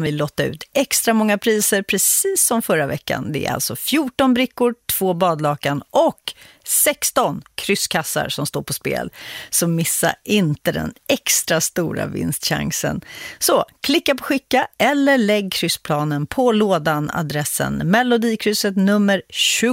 Vi lottar ut extra många priser precis som förra veckan. Det är alltså 14 brickor, 2 badlakan och 16 krysskassar som står på spel. Så missa inte den extra stora vinstchansen. Så klicka på skicka eller lägg kryssplanen på lådan, adressen Melodikrysset nummer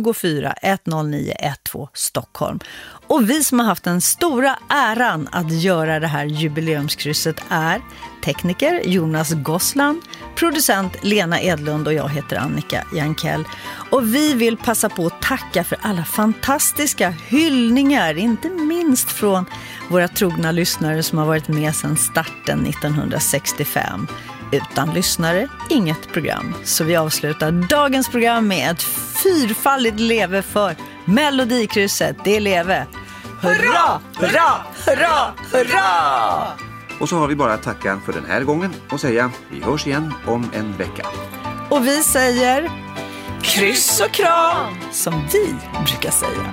2410912 Stockholm. Och vi som har haft den stora äran att göra det här jubileumskrysset är tekniker Jonas Gossland, producent Lena Edlund och jag heter Annika Jankell. Och vi vill passa på att tacka för alla fantastiska hyllningar, inte minst från våra trogna lyssnare som har varit med sedan starten 1965. Utan lyssnare, inget program. Så vi avslutar dagens program med ett fyrfaldigt leve för Melodikrysset. Det leve! Hurra, hurra, hurra, hurra! Och så har vi bara att tacka för den här gången och säga vi hörs igen om en vecka. Och vi säger kryss och kram, som vi brukar säga.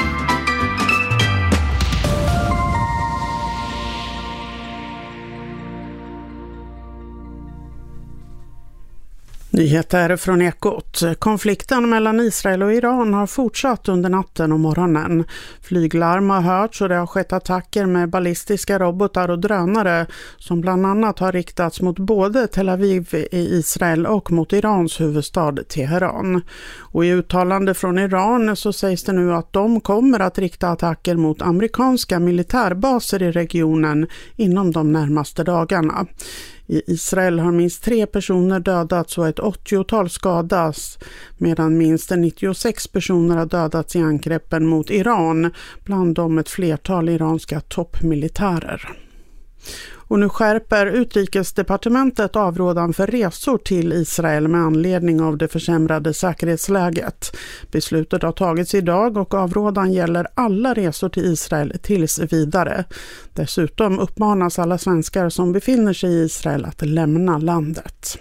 Nyheter från Ekot. Konflikten mellan Israel och Iran har fortsatt under natten och morgonen. Flyglarm har hörts och det har skett attacker med ballistiska robotar och drönare som bland annat har riktats mot både Tel Aviv i Israel och mot Irans huvudstad Teheran. Och i uttalande från Iran så sägs det nu att de kommer att rikta attacker mot amerikanska militärbaser i regionen inom de närmaste dagarna. I Israel har minst 3 personer dödats och ett 80-tal skadats, medan minst 96 personer har dödats i angreppen mot Iran, bland dem ett flertal iranska toppmilitärer. Och nu skärper Utrikesdepartementet avrådan för resor till Israel med anledning av det försämrade säkerhetsläget. Beslutet har tagits idag och avrådan gäller alla resor till Israel tills vidare. Dessutom uppmanas alla svenskar som befinner sig i Israel att lämna landet.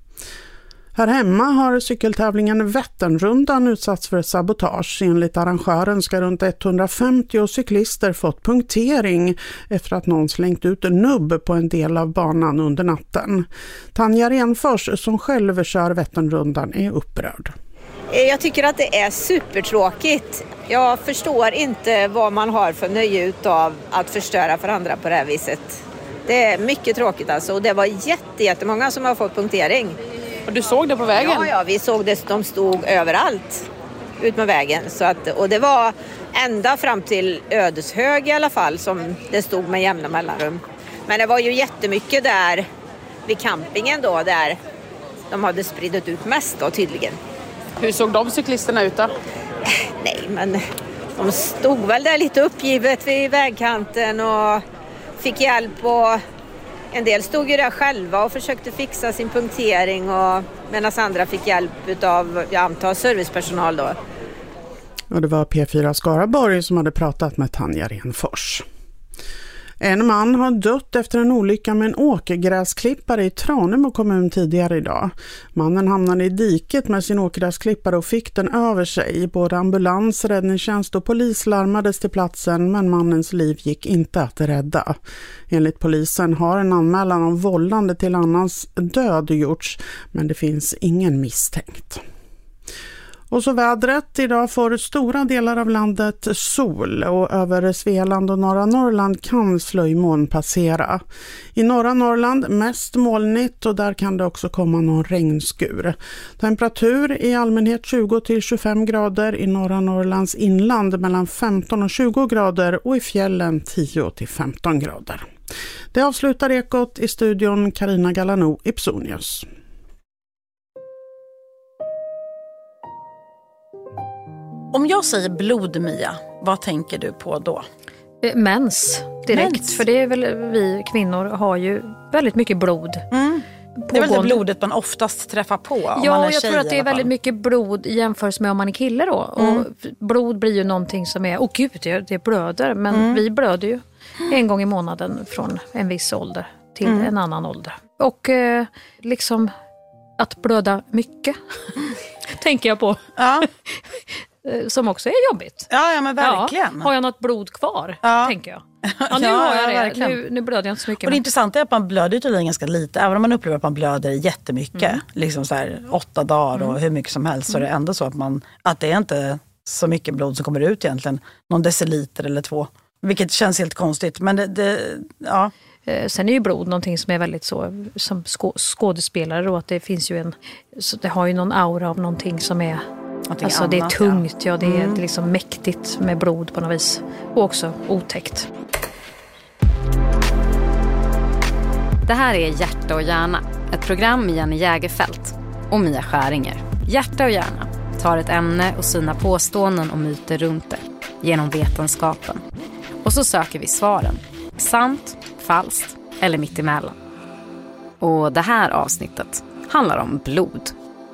Här hemma har cykeltävlingen Vätternrundan utsatts för sabotage. Enligt arrangören ska runt 150 cyklister fått punktering efter att någon slängt ut en nubb på en del av banan under natten. Tanja Renfors, som själv kör Vätternrundan, är upprörd. Jag tycker att det är supertråkigt. Jag förstår inte vad man har för nöje av att förstöra för andra på det här viset. Det är mycket tråkigt alltså, och det var jättemånga som har fått punktering. Och du såg det på vägen? Ja, vi såg det. De stod överallt ut med vägen. Så att, och det var ända fram till Ödeshög i alla fall som det stod med jämna mellanrum. Men det var ju jättemycket där vid campingen då, där de hade spridit ut mest då tydligen. Hur såg de cyklisterna ut då? Nej, men de stod väl där lite uppgivet vid vägkanten och fick hjälp, och en del stod ju där själva och försökte fixa sin punktering, och medan andra fick hjälp av, jag antar, servicepersonal då. Och det var P4 Skaraborg som hade pratat med Tanja Renfors. En man har dött efter en olycka med en åkergräsklippare i Tranemo kommun tidigare idag. Mannen hamnade i diket med sin åkergräsklippare och fick den över sig. Både ambulans, räddningstjänst och polis larmades till platsen, men mannens liv gick inte att rädda. Enligt polisen har en anmälan om vållande till annans död gjorts, men det finns ingen misstänkt. Och så vädret. Idag får stora delar av landet sol, och över Svealand och norra Norrland kan slöjmoln passera. I norra Norrland mest molnigt, och där kan det också komma någon regnskur. Temperatur i allmänhet 20-25 grader, i norra Norrlands inland mellan 15 och 20 grader och i fjällen 10-15 grader. Det avslutar Ekot. I studion Carina Galano, Ipsonius. Om jag säger blod, Mia, vad tänker du på då? Mens direkt, Mens. för det är väl, vi kvinnor har ju väldigt mycket blod. Det är väl det blodet man oftast träffar på om man är jag tjej, tror att det är väldigt mycket blod i jämförelse med om man är kille då. Och blod blir ju någonting som är, gud, det blöder. Men vi blöder ju en gång i månaden från en viss ålder till en annan ålder. Och liksom att blöda mycket tänker jag på. Ja. som också är jobbigt. Ja, men verkligen. Ja, har jag något blod kvar, tänker jag. Ja, nu har jag det. Nu blöder jag inte så mycket. Och det intressanta är att man blöder tydligen ganska lite. Även om man upplever att man blöder jättemycket. Liksom så här 8 dagar och hur mycket som helst. Så är det ändå så att det är inte så mycket blod som kommer ut egentligen. Någon deciliter eller 2. Vilket känns helt konstigt. Men ja. Sen är ju blod någonting som är väldigt så som skådespelare då, att det finns ju så det har ju någon aura av någonting som är alltså det är tungt, det är liksom mäktigt med blod på något vis och också otäckt. Det här är Hjärta och hjärna, ett program med Jenny Jägerfelt och Mia Skäringer. Hjärta och hjärna tar ett ämne och sina påståenden och myter runt det genom vetenskapen. Och så söker vi svaren. Sant, falskt eller mittemellan. Och det här avsnittet handlar om blod.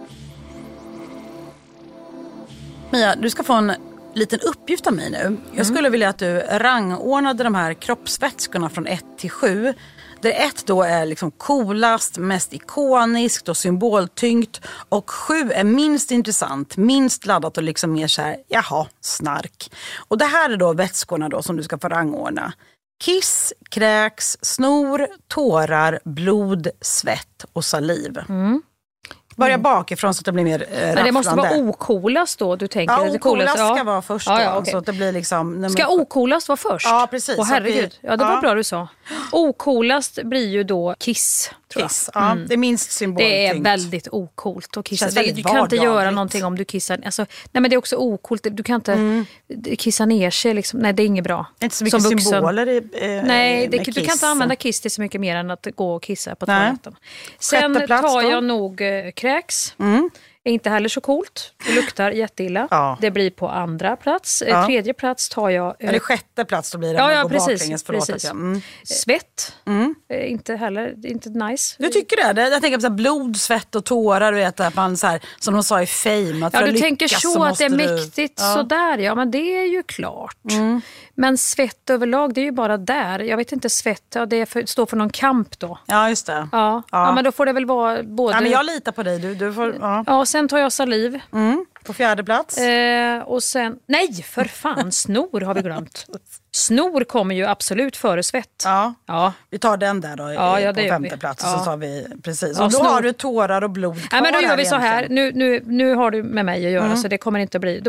Mia, du ska få en liten uppgift av mig nu. Jag skulle vilja att du rangordnade de här kroppsvätskorna från 1 till 7. Där 1 då är liksom coolast, mest ikoniskt och symboltyngt. Och 7 är minst intressant, minst laddat och liksom mer så här, jaha, snark. Och det här är då vätskorna då som du ska få rangordna. Kiss, kräks, snor, tårar, blod, svett och saliv. Börja bakifrån så att det blir mer rafflande. Men det måste vara ocoolast då, du tänker? Ja, ocoolast ska vara först då. Ja, okay. Så att det blir liksom... Ska ocoolast vara först? Ja, precis. Åh, herregud. Ja, det var bra du sa. Ocoolast blir ju då Kiss, tror jag. Kiss, ja. Det är minst symboltyngt. Det är väldigt ocoolt att kissa. Du kan inte göra någonting om du kissar. Alltså, nej, men det är också ocoolt. Du kan inte kissa ner sig. Liksom. Nej, det är inget bra. Inte så mycket symboler nej, du kan inte använda kiss till så mycket mer än att gå och kissa på toaletten. Sen tar jag nog kräks. Är inte heller så coolt. Det luktar jätteilla. Ja. Det blir på andra plats. Ja. 3:e plats tar jag... Eller 6:e plats då blir det. Ja, precis. Svett. Inte heller, inte nice. Du tycker det? Jag tänker på så här blod, svett och tårar. Vet, att man så här, som de sa i Fame. Att du tänker så att det är mäktigt sådär. Ja, men det är ju klart. Men svett överlag, det är ju bara där. Jag vet inte, svett, står för någon kamp då. Ja, just det. Ja, men då får det väl vara både... Ja, men jag litar på dig. Du får... Ja, sen tar jag saliv. På 4:e plats. Och sen... Nej, för fan, snor har vi glömt. Snor kommer ju absolut före svett. Ja. Vi tar den där då på 5:e plats. Och så tar vi, precis. Och då har du tårar och blod. Ja, men då gör vi så här. Nu har du med mig att göra så det kommer inte att bli...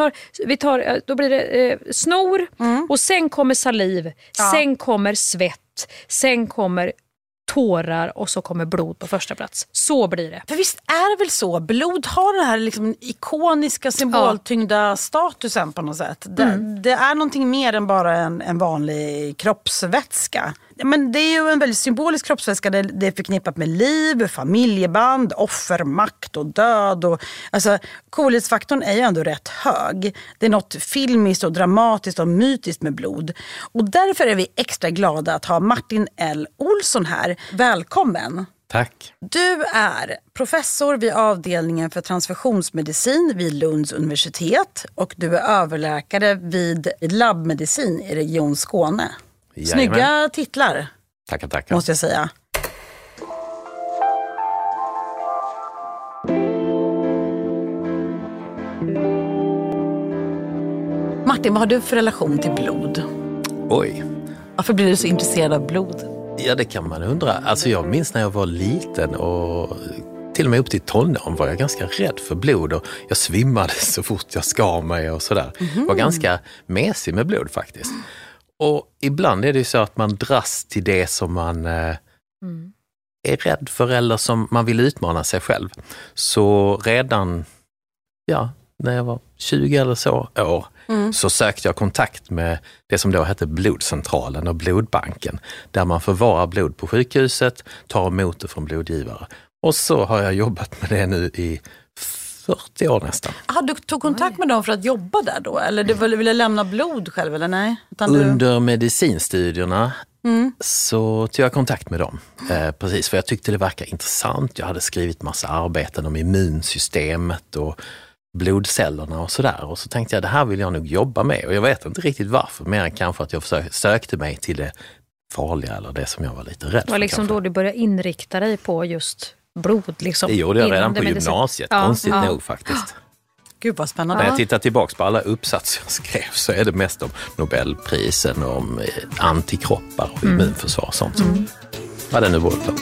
Då blir det snor och sen kommer saliv. Sen kommer svett. Sen kommer tårar och så kommer blod på första plats. Så blir det. För visst är det väl så? Blod har den här liksom ikoniska symboltyngda statusen på något sätt. Det är någonting mer än bara en vanlig kroppsvätska. Men det är ju en väldigt symbolisk kroppsvätska. Det är förknippat med liv, familjeband, offer, makt och död. Och, alltså, coolhetsfaktorn är ju ändå rätt hög. Det är något filmiskt och dramatiskt och mytiskt med blod. Och därför är vi extra glada att ha Martin L. Olsson här. Välkommen! Tack. Du är professor vid avdelningen för transfusionsmedicin vid Lunds universitet. Och du är överläkare vid labbmedicin i Region Skåne. Jajamän. Snygga titlar. Tackar. Måste jag säga. Martin, vad har du för relation till blod? Oj. Varför blir du så intresserad av blod? Ja, det kan man undra. Alltså jag minns när jag var liten och till och med upp till tonåren var jag ganska rädd för blod och jag svimmade så fort jag skar mig och sådär. Jag var ganska mesig med blod faktiskt. Och ibland är det ju så att man dras till det som man är rädd för eller som man vill utmana sig själv. Så redan när jag var 20 eller så år så sökte jag kontakt med det som då hette blodcentralen och blodbanken. Där man förvarar blod på sjukhuset, tar emot det från blodgivare. Och så har jag jobbat med det nu i 40 år nästan. Du tog kontakt med dem för att jobba där då? Eller du ville lämna blod själv eller nej? Under medicinstudierna så tog jag kontakt med dem. Precis, för jag tyckte det verkar intressant. Jag hade skrivit massa arbeten om immunsystemet och blodcellerna och sådär. Och så tänkte jag, det här vill jag nog jobba med. Och jag vet inte riktigt varför, mer än kanske att jag sökte mig till det farliga eller det som jag var lite rädd för. Det var liksom då du började inrikta dig på just blod liksom. Det gjorde jag redan på gymnasiet, konstigt nog faktiskt. Gud vad spännande. När jag tittar tillbaka på alla uppsatser jag skrev så är det mest om Nobelprisen, om antikroppar och immunförsvar och sånt. Vad det nu vore på.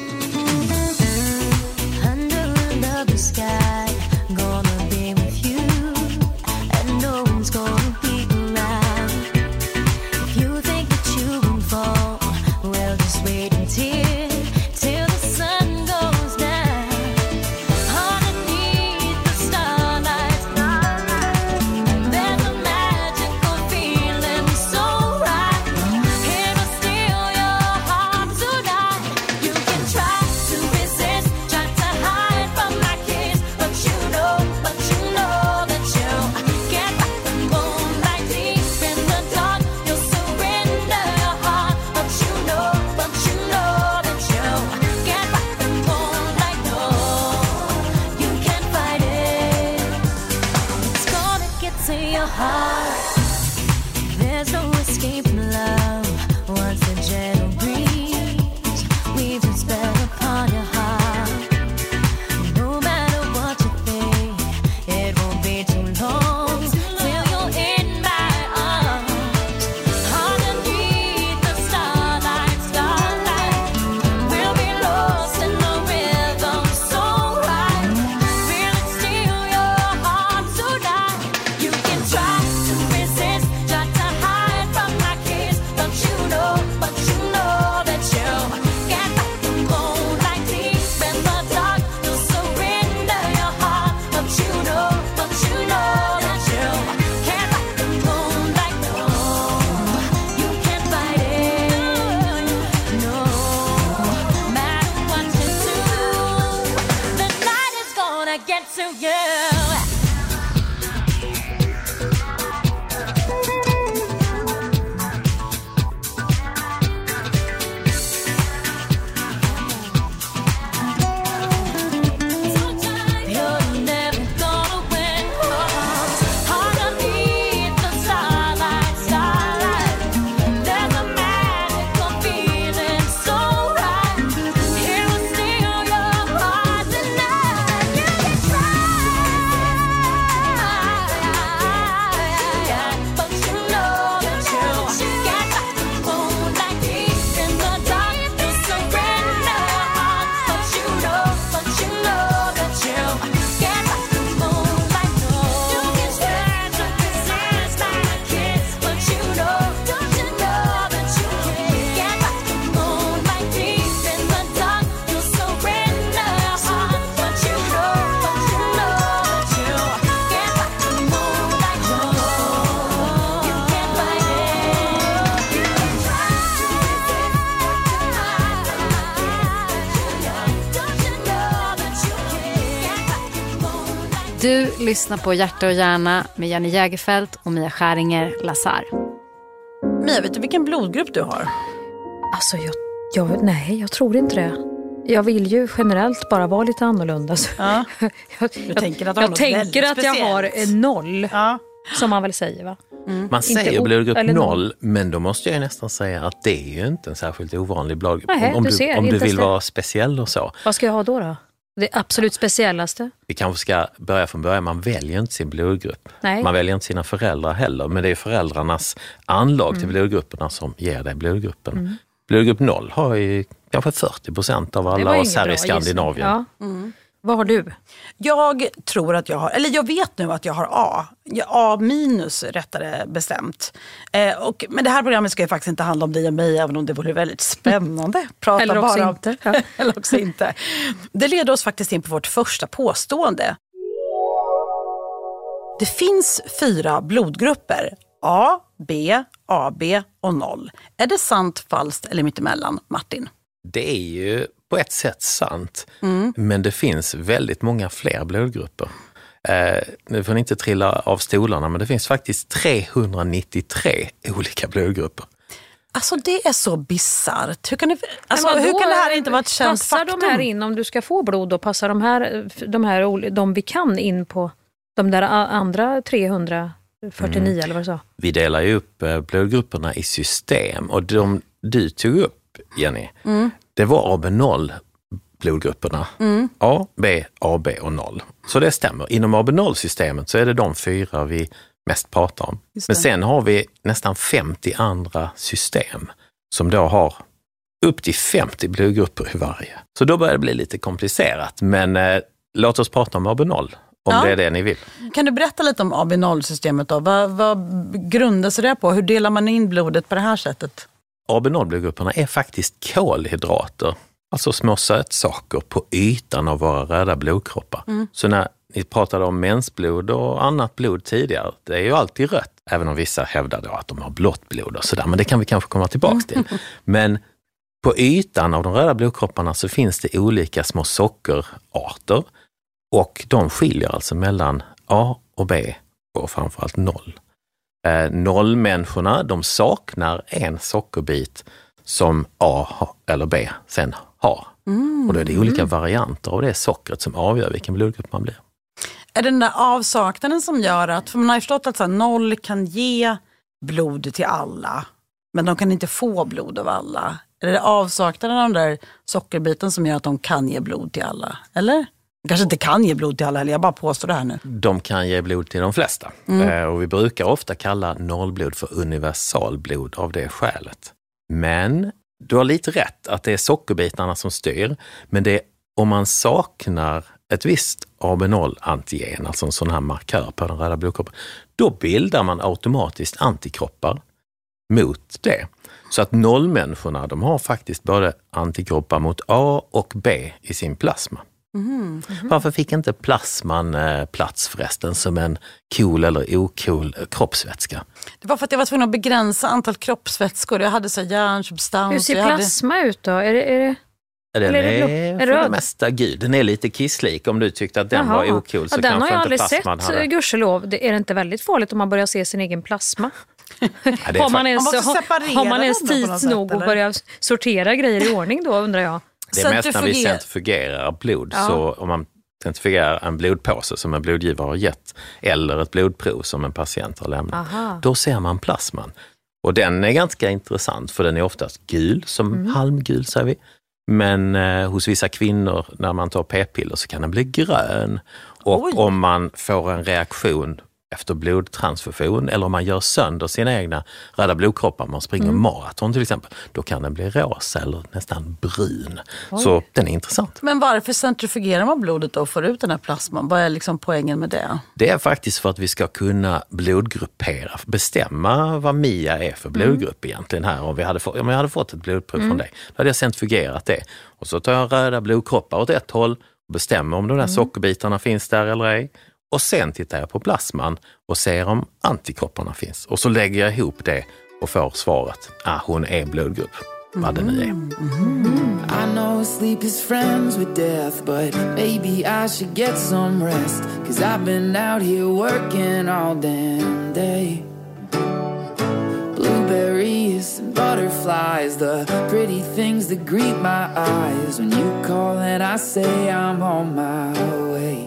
Du lyssnar på Hjärta och hjärna med Jenny Jägerfelt och Mia Skäringer Lazar. Mia, vet du vilken blodgrupp du har? Alltså, nej, jag tror inte det. Jag vill ju generellt bara vara lite annorlunda. Ja. jag tänker att jag har 0, som man väl säger, va? Man säger blodgrupp 0, men då måste jag nästan säga att det är ju inte en särskilt ovanlig blodgrupp. Nej, om du vill vara speciell och så. Vad ska jag ha då? Det absolut speciellaste? Vi kanske ska börja från början. Man väljer inte sin blodgrupp. Nej. Man väljer inte sina föräldrar heller. Men det är föräldrarnas anlag till blodgrupperna som ger dig blodgruppen. Blodgrupp 0 har ju kanske 40% av alla oss här i Skandinavien. Ja. Vad har du? Jag tror att jag har, eller jag vet nu att jag har A. A minus rättare bestämt. Men det här programmet ska ju faktiskt inte handla om dig och mig, även om det vore väldigt spännande. Prata eller också bara inte. Eller också inte. Det leder oss faktiskt in på vårt första påstående. Det finns 4 blodgrupper. A, B, AB och 0. Är det sant, falskt eller mittemellan, Martin? Det är ju på ett sätt sant, men det finns väldigt många fler blodgrupper. Nu får ni inte trilla av stolarna, men det finns faktiskt 393 olika blodgrupper. Alltså det är så bizarrt. Hur kan det här inte vara ett känt faktum? Passar de här in om du ska få blod, och passar de vi kan in på de där andra 349 eller vad du sa? Vi delar ju upp blodgrupperna i system, och de du tog upp, Jenny, det var AB0 blodgrupperna A, B, AB och 0. Så det stämmer. Inom AB0-systemet så är det de 4 vi mest pratar om. Men sen har vi nästan 50 andra system som då har upp till 50 blodgrupper i varje. Så då börjar det bli lite komplicerat. Men låt oss prata om AB0 om det är det ni vill. Kan du berätta lite om AB0-systemet då? Vad grundar sig det på? Hur delar man in blodet på det här sättet? AB0-blodgrupperna är faktiskt kolhydrater. Alltså små sötsaker på ytan av våra röda blodkroppar. Så när ni pratade om mensblod och annat blod tidigare, det är ju alltid rött. Även om vissa hävdar då att de har blått blod och sådär. Men det kan vi kanske komma tillbaka till. Men på ytan av de röda blodkropparna så finns det olika små sockerarter. Och de skiljer alltså mellan A och B och framförallt 0. Nollmänniskorna, de saknar en sockerbit som A eller B sen har. Och då är det olika varianter av det sockret som avgör vilken blodgrupp man blir. Är det den där avsaknaden som gör att, för man har ju förstått att 0 kan ge blod till alla, men de kan inte få blod av alla. Är det avsaknaden av den där sockerbiten som gör att de kan ge blod till alla? Eller? De kanske inte kan ge blod till alla, eller jag bara påstår det här nu. De kan ge blod till de flesta. Och vi brukar ofta kalla nollblod för universalblod av det skälet. Men du har lite rätt att det är sockerbitarna som styr. Men det är om man saknar ett visst AB0-antigen, alltså en sån här markör på den röda blodkroppen, då bildar man automatiskt antikroppar mot det. Så att nollmänniskorna, de har faktiskt både antikroppar mot A och B i sin plasma. Varför fick inte plasman plats förresten som en cool eller ocool kroppsvätska? Det var för att jag var tvungen att begränsa antal kroppsvätskor. Jag hade så järnsubstans. Hur ser plasma ut då? Är det den är för det mesta gud. Den är lite kisslik. Om du tyckte att den var ocool så den har jag aldrig sett, gudskelov. Är det inte väldigt farligt om man börjar se sin egen plasma? Har man ens tid nog att börja sortera grejer i ordning då, undrar jag? Det är mest när vi centrifugerar blod. Så om man centrifugerar en blodpåse som en blodgivare har gett eller ett blodprov som en patient har lämnat, då ser man plasman. Och den är ganska intressant för den är oftast gul, som halmgul säger vi. Men hos vissa kvinnor när man tar p-piller så kan den bli grön. Och om man får en reaktion efter blodtransfusion eller om man gör sönder sina egna röda blodkroppar, man springer maraton till exempel, då kan den bli rosa eller nästan brun. Så den är intressant. Men varför centrifugerar man blodet då och får ut den här plasman? Vad är liksom poängen med det? Det är faktiskt för att vi ska kunna blodgruppera, bestämma vad Mia är för blodgrupp egentligen här. Om jag hade fått ett blodprov från dig, då hade jag centrifugerat det. Och så tar jag röda blodkroppar åt ett håll och bestämmer om de där sockerbitarna finns där eller ej. Och sen tittar jag på plasman och ser om antikropparna finns. Och så lägger jag ihop det och får svaret. Hon är blodgrupp. Vad det nu är. I know sleep is friends with death, but maybe I should get some rest. 'Cause I've been out here working all damn day. Blueberries and butterflies, the pretty things that greet my eyes. When you call and I say I'm on my way.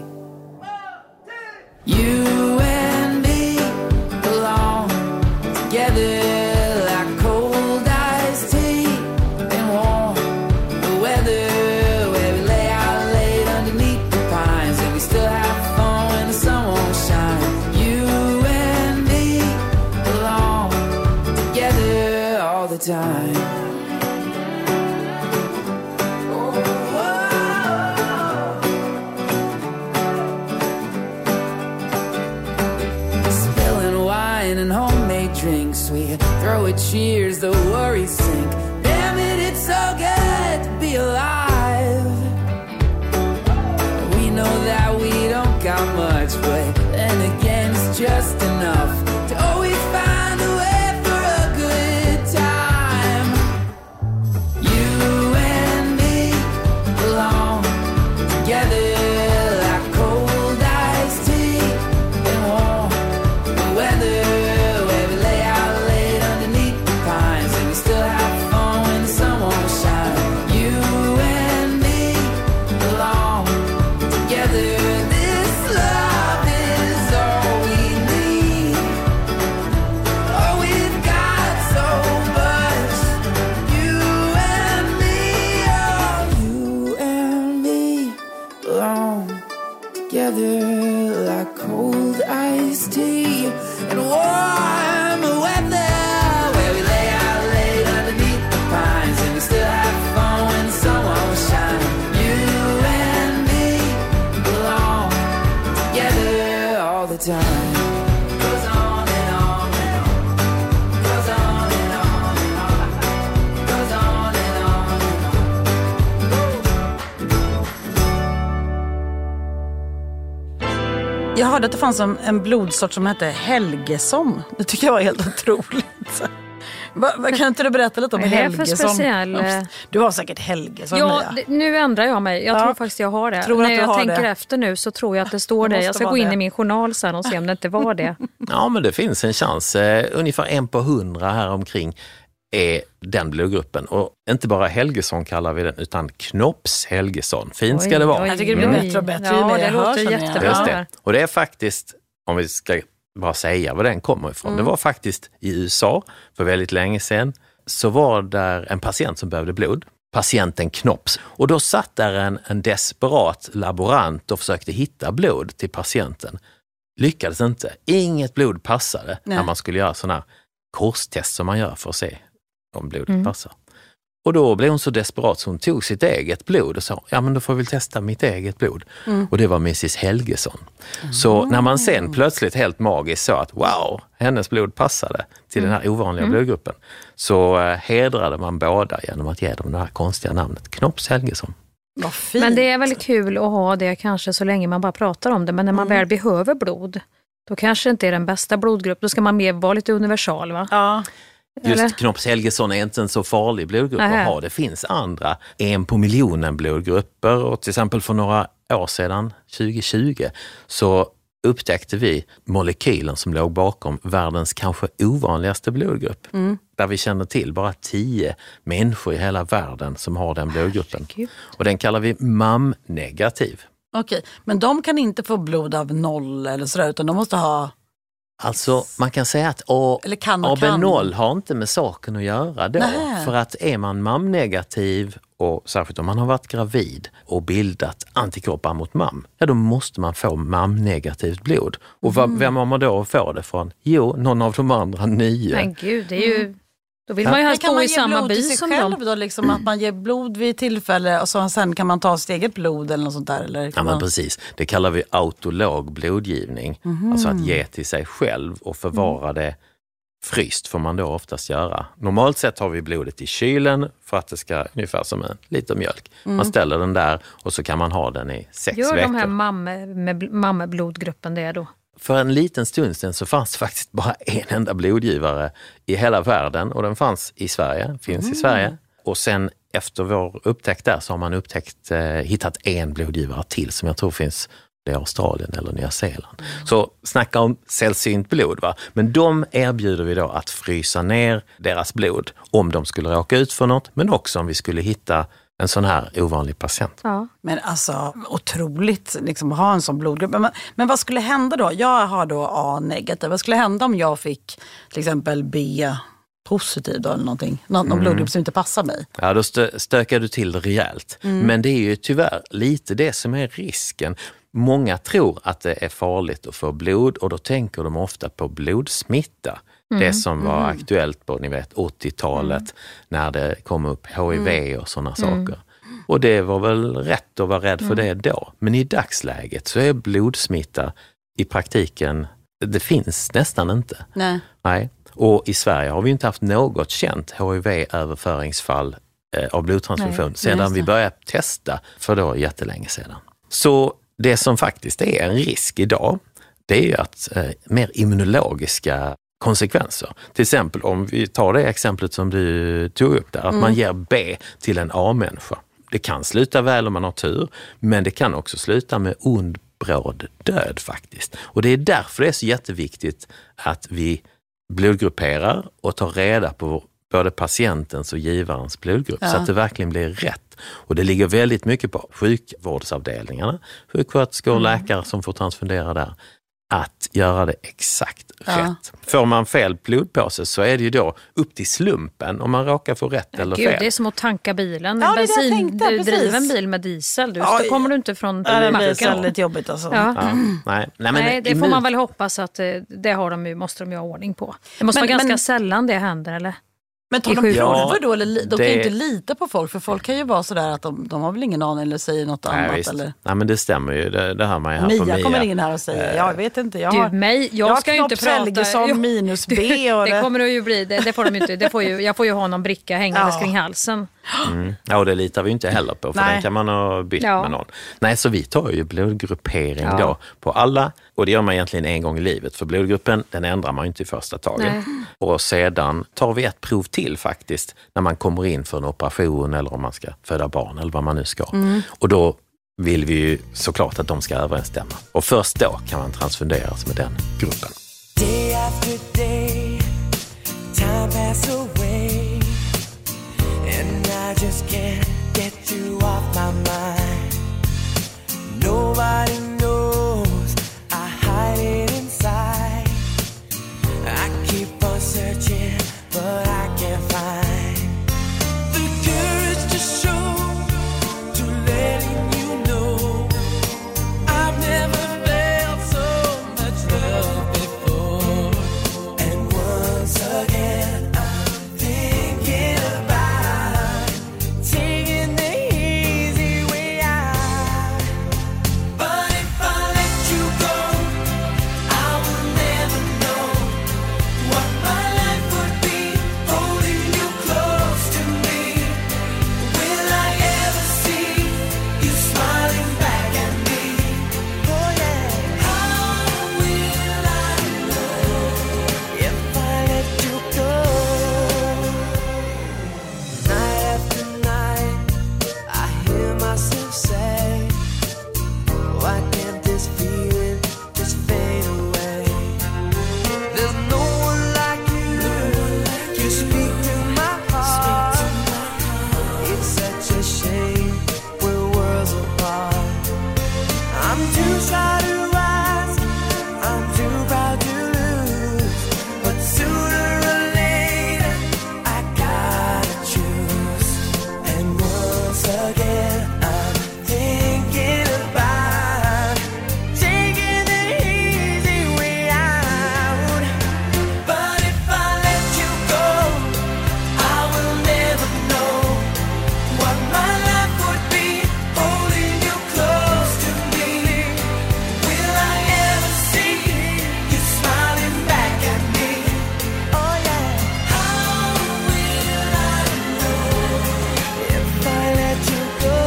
You and me belong together like cold iced tea and warm the weather where we lay out late underneath the pines and we still have fun when the sun won't shine. You and me belong together all the time. And homemade drinks, we throw a cheers, the worries sink. Damn it, it's so good to be alive. We know that we don't got much, but then again it's just enough to always find a way for a good time. You and me belong together like cold iced tea and warm the weather. This love together like cold iced tea and warm weather where we lay out late underneath the pines and we still have fun when sun won't shine. You and me belong together all the time. Goes on and on and on. Goes on and on and on. Goes on and on and on. Jag hörde att det fanns en blodsort som hette Helgesson. Det tycker jag var helt otroligt. Kan inte du berätta lite om Helgesson? Du har säkert Helgesson. Ja, nu ändrar jag mig. Jag tror faktiskt jag har det. När jag tänker efter nu så tror jag att det står det. Jag ska gå in i min journal sen och se om det inte var det. Ja, men det finns en chans. Ungefär 1 på 100 här omkring är den blodgruppen. Och inte bara Helgesson kallar vi den, utan Knops Helgesson. Fint ska det vara. Jag tycker det blir bättre och bättre. Ja, det låter jättebra. Det. Och det är faktiskt, om vi ska bara säga var den kommer ifrån. Det var faktiskt i USA för väldigt länge sedan. Så var där en patient som behövde blod. Patienten Knops. Och då satt där en desperat laborant och försökte hitta blod till patienten. Lyckades inte. Inget blod passade när man skulle göra sådana här korstest som man gör för att se om blodet passar. Och då blev hon så desperat så hon tog sitt eget blod och sa, ja men då får vi väl testa mitt eget blod. Och det var Mrs. Helgesson. Så när man sen plötsligt helt magiskt sa att wow, hennes blod passade till den här ovanliga blodgruppen, så hedrade man båda genom att ge dem det här konstiga namnet Knops Helgesson. Men det är väldigt kul att ha det kanske så länge man bara pratar om det. Men när man väl behöver blod, då kanske det inte är den bästa blodgrupp. Då ska man mer vara lite universal, va? Ja. Just Knops Helgesson är inte en så farlig blodgrupp att ha. Det finns andra 1 på miljonen blodgrupper. Och till exempel för några år sedan, 2020, så upptäckte vi molekylen som låg bakom världens kanske ovanligaste blodgrupp. Där vi känner till bara 10 människor i hela världen som har den blodgruppen. Och den kallar vi MAM-negativ. Okej, men de kan inte få blod av 0 eller sådär, utan de måste ha... Alltså man kan säga att AB0 har inte med saken att göra då. Nähe. För att är man MAM-negativ, och särskilt om man har varit gravid och bildat antikroppar mot MAM, ja då måste man få MAM-negativt blod. Och vem har man då få det från? Jo, någon av de andra 9. Men gud, det är ju... Då vill man ju helst bo i samma by som själv då, liksom, att man ger blod vid tillfälle och så sen kan man ta sitt eget blod eller något sånt där? Eller ja, men precis. Det kallar vi autolog blodgivning. Alltså att ge till sig själv och förvara det fryst får man då oftast göra. Normalt sett har vi blodet i kylen för att det ska ungefär som en liter mjölk. Man ställer den där och så kan man ha den i 6 veckor. Gör de här mamma-blodgruppen det då? För en liten stund sedan så fanns det faktiskt bara en enda blodgivare i hela världen och den fanns i Sverige, finns i Sverige. Och sen efter vår upptäckt där så har man hittat en blodgivare till som jag tror finns i Australien eller Nya Zeeland. Så snacka om sällsynt blod, va? Men de erbjuder vi då att frysa ner deras blod om de skulle råka ut för något, men också om vi skulle hitta en sån här ovanlig patient. Ja. Men alltså, otroligt liksom, att ha en sån blodgrupp. Men vad skulle hända då? Jag har då A-negativ. Vad skulle hända om jag fick till exempel B-positiv då, eller någonting? Någon blodgrupp som inte passar mig? Ja, då stökar du till rejält. Men det är ju tyvärr lite det som är risken. Många tror att det är farligt att få blod och då tänker de ofta på blodsmitta. Det som var aktuellt på 80-talet när det kom upp HIV och sådana saker. Och det var väl rätt att vara rädd för det då. Men i dagsläget så är blodsmitta i praktiken, det finns nästan inte. Nej. Och i Sverige har vi inte haft något känt HIV-överföringsfall av blodtransfusion sedan vi började testa för då jättelänge sedan. Så det som faktiskt är en risk idag, det är ju att mer immunologiska konsekvenser. Till exempel om vi tar det exemplet som du tog upp där, att man ger B till en A-människa. Det kan sluta väl om man har tur, men det kan också sluta med ond bråd död faktiskt. Och det är därför det är så jätteviktigt att vi blodgrupperar och tar reda på både patientens och givarens blodgrupp så att det verkligen blir rätt. Och det ligger väldigt mycket på sjukvårdsavdelningarna, sjuksköterskor och läkare som får transfundera där. att göra det exakt rätt. Får man fel blodpåse så är det ju då upp till slumpen om man råkar få rätt eller fel. Det är som att tanka bilen. En bensindriven bil med diesel. Då kommer du inte från macken. Det blir väldigt jobbigt alltså. Nej, det får man väl hoppas att det måste de ju ha ordning på. Det måste vara ganska sällan det händer, eller? Men tar de prover då? Eller, de kan ju inte lita på folk, för folk kan ju vara sådär att de har väl ingen aning eller säger något annat. Eller? Nej, men det stämmer ju. Det hör man ju här Mia på Mia. kommer in här och säger, jag vet inte. Jag ska ju inte prata. Som minus B. Och det kommer det ju bli. Det får de inte. Jag får ju ha någon bricka hängandes kring halsen. Ja, och det litar vi inte heller på, för den kan man ha bytt med någon. Nej, så vi tar ju blodgruppering då på alla, och det gör man egentligen en gång i livet, för blodgruppen, den ändrar man ju inte i första taget. Nej. Och sedan tar vi ett prov till faktiskt när man kommer in för en operation eller om man ska föda barn eller vad man nu ska. Och då vill vi ju såklart att de ska överensstämma. Och först då kan man transfunderas med den gruppen. Day after day, time pass away, and I just can't get you off my mind. Nobody knows I hide it inside. I keep on searching, but I can't find the courage to show, to letting you know I've never felt so much love before. And once again I'm thinking about taking the easy way out. But if I let you go, I will never know what my life would be holding you close to me. Will I ever see you smiling back at me? Oh yeah. How will I know if I let you go? Night after night, I hear myself say, why can't this feeling just fade away? There's no one like you. You speak to my heart. It's such a shame we're worlds apart. I'm too shy to rise, I'm too proud to lose. But sooner or later, I gotta choose. And once again, I'm thinking about taking the easy way out. But if I let you go, I will never know what my life would be holding you close to me. Will I ever see you smiling back at me? Oh yeah. How will I know if I let you go?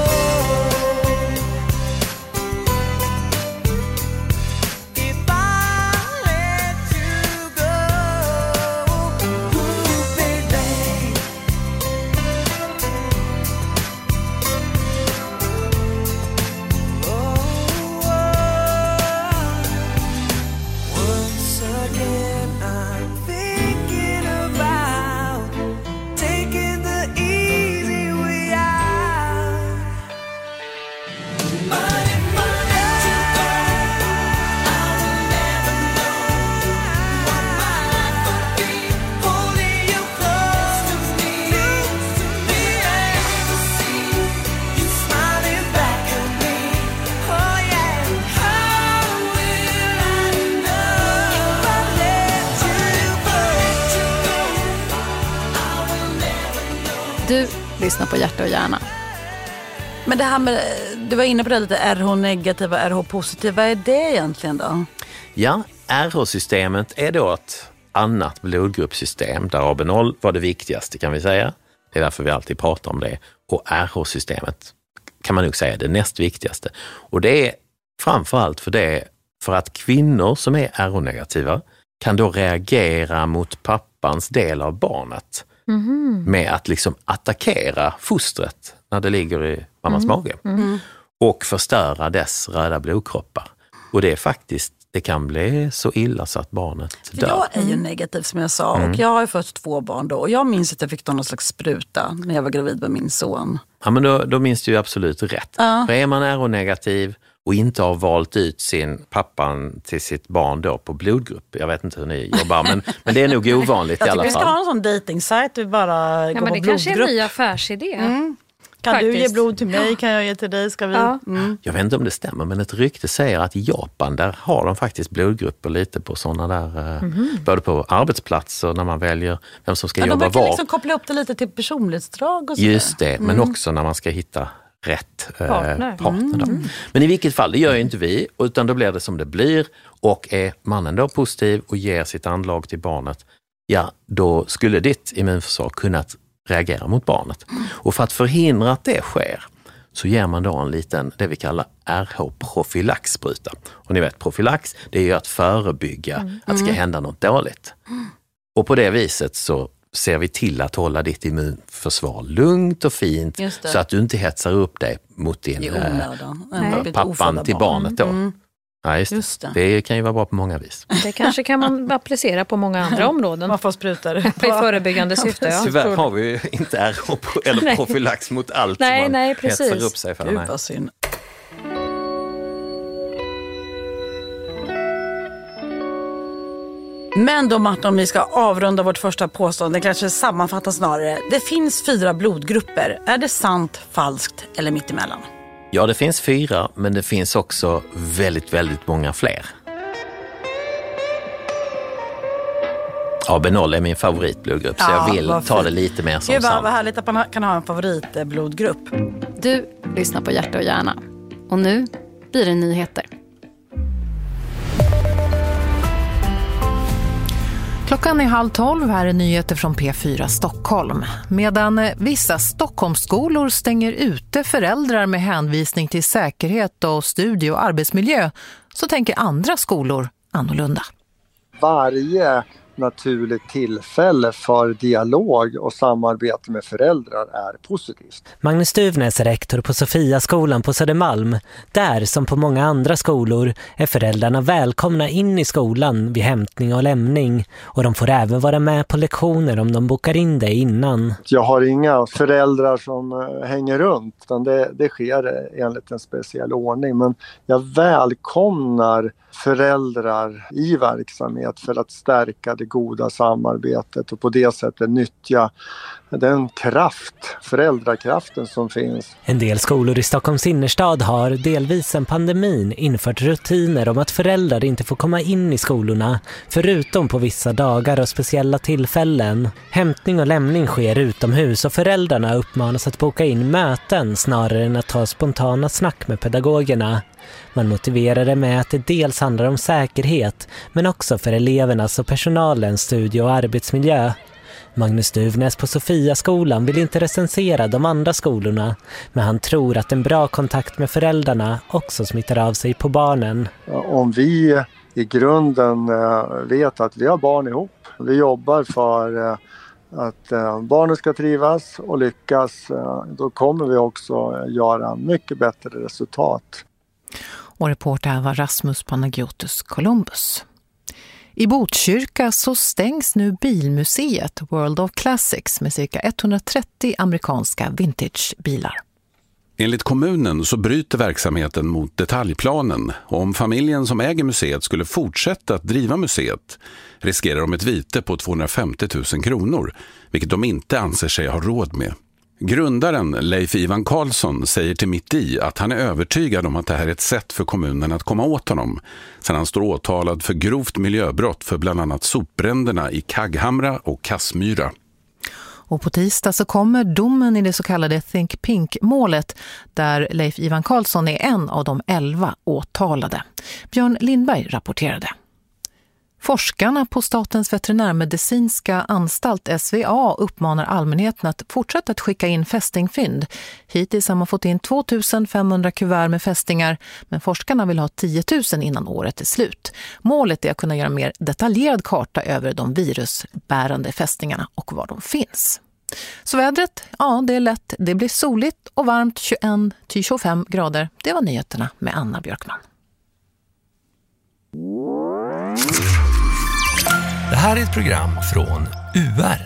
If I let you go, ooh, baby. Once again, I'm thinking about taking the easy way out. But if I let you go, I will never know what my life would be holding you close to me. Will I ever see you smiling back at me? Oh yeah. How will I know if I let you go? I will never know. Du lyssnar på Hjärta och hjärna. Men det här med, du var inne på det lite, RH-negativa, RH-positiva, vad är det egentligen då? Ja, RH-systemet är då ett annat blodgruppssystem där AB0 var det viktigaste, kan vi säga. Det är därför vi alltid pratar om det. Och RH-systemet kan man nog säga är det näst viktigaste. Och det är framförallt för att kvinnor som är RH-negativa kan då reagera mot pappans del av barnet med att liksom attackera fostret när det ligger i mammas mage och förstöra dess röda blodkroppar. Och det är faktiskt, det kan bli så illa så att barnet dör. Jag är ju negativ som jag sa, och jag har ju fått 2 barn då, och jag minns att jag fick någon slags spruta när jag var gravid med min son. Ja, men då minns du ju absolut rätt. För är man RH-negativ och inte har valt ut sin pappan till sitt barn då på blodgrupp. Jag vet inte hur ni jobbar, men det är nog ovanligt i alla fall. Vi ska ha en sån dating-sajt, vi bara går på blodgrupp. Det kanske är en ny affärsidé. Kan faktiskt. Du ge blod till mig, kan jag ge till dig, ska vi? Ja. Jag vet inte om det stämmer, men ett rykte säger att i Japan, där har de faktiskt blodgrupper lite på sådana där, både på arbetsplatser när man väljer vem som ska jobba var. De kan liksom koppla upp det lite till personlighetsdrag och så. Just det, men också när man ska hitta rätt partner då. Men i vilket fall, det gör ju inte vi, utan då blir det som det blir, och är mannen då positiv och ger sitt anlag till barnet, ja, då skulle ditt immunförsvar kunnat reagera mot barnet. Och för att förhindra att det sker så ger man då en liten, det vi kallar RH-profylaxspruta. Och ni vet, profylax, det är ju att förebygga att det ska hända något dåligt. Och på det viset så ser vi till att hålla ditt immunförsvar lugnt och fint så att du inte hetsar upp dig mot din pappan till barnet då. Ja, just det. Det kan ju vara bra på många vis. Det kanske kan man applicera på många andra områden. Man får sprutor. I förebyggande syfte, ja. Tyvärr har vi ju inte eller profylax mot allt som man hetsar upp sig för. Gud, vad synd. Men då, Martin, om vi ska avrunda vårt första påstående, kanske sammanfatta snarare. Det finns 4 blodgrupper. Är det sant, falskt eller mittemellan? Ja, det finns 4, men det finns också väldigt, väldigt många fler. AB0 är min favoritblodgrupp, så jag vill ta det lite mer som sant. Vad härligt att man kan ha en favoritblodgrupp. Du lyssnar på Hjärta och hjärna. Och nu blir det nyheter. Klockan är 11:30, här är nyheter från P4 Stockholm. Medan vissa Stockholmsskolor stänger ute föräldrar med hänvisning till säkerhet och studie- och arbetsmiljö, så tänker andra skolor annorlunda. Varje naturligt tillfälle för dialog och samarbete med föräldrar är positivt. Magnus Stuvnes är rektor på Sofiaskolan på Södermalm. Där, som på många andra skolor, är föräldrarna välkomna in i skolan vid hämtning och lämning. Och de får även vara med på lektioner om de bokar in det innan. Jag har inga föräldrar som hänger runt, utan det sker enligt en speciell ordning. Men jag välkomnar föräldrar i verksamhet för att stärka det goda samarbetet och på det sättet nyttja den föräldrakraften som finns. En del skolor i Stockholms innerstad har delvis en pandemin infört rutiner om att föräldrar inte får komma in i skolorna, förutom på vissa dagar och speciella tillfällen. Hämtning och lämning sker utomhus och föräldrarna uppmanas att boka in möten snarare än att ta spontana snack med pedagogerna. Man motiverar det med att det dels handlar om säkerhet, men också för elevernas och personalens studie- och arbetsmiljö. Magnus Stuvnes på Sofiaskolan vill inte recensera de andra skolorna, men han tror att en bra kontakt med föräldrarna också smittar av sig på barnen. Om vi i grunden vet att vi har barn ihop, vi jobbar för att barnen ska trivas och lyckas, då kommer vi också göra mycket bättre resultat. Och reporter var Rasmus Panagiotis Columbus. I Botkyrka så stängs nu bilmuseet World of Classics med cirka 130 amerikanska vintagebilar. Enligt kommunen så bryter verksamheten mot detaljplanen, och om familjen som äger museet skulle fortsätta att driva museet riskerar de ett vite på 250 000 kronor, vilket de inte anser sig ha råd med. Grundaren Leif Ivan Karlsson säger till Mitt i att han är övertygad om att det här är ett sätt för kommunen att komma åt honom, sedan han står åtalad för grovt miljöbrott för bland annat sopbränderna i Kagghamra och Kassmyra. Och på tisdag så kommer domen i det så kallade Think Pink-målet, där Leif Ivan Karlsson är en av de 11 åtalade. Björn Lindberg rapporterade. Forskarna på Statens veterinärmedicinska anstalt SVA uppmanar allmänheten att fortsätta att skicka in fästingfynd. Hittills har man fått in 2500 kuvert med fästingar, men forskarna vill ha 10 000 innan året är slut. Målet är att kunna göra en mer detaljerad karta över de virusbärande fästingarna och var de finns. Så vädret, ja, det är lätt. Det blir soligt och varmt, 21-25 grader. Det var nyheterna med Anna Björkman. Det här är ett program från UR.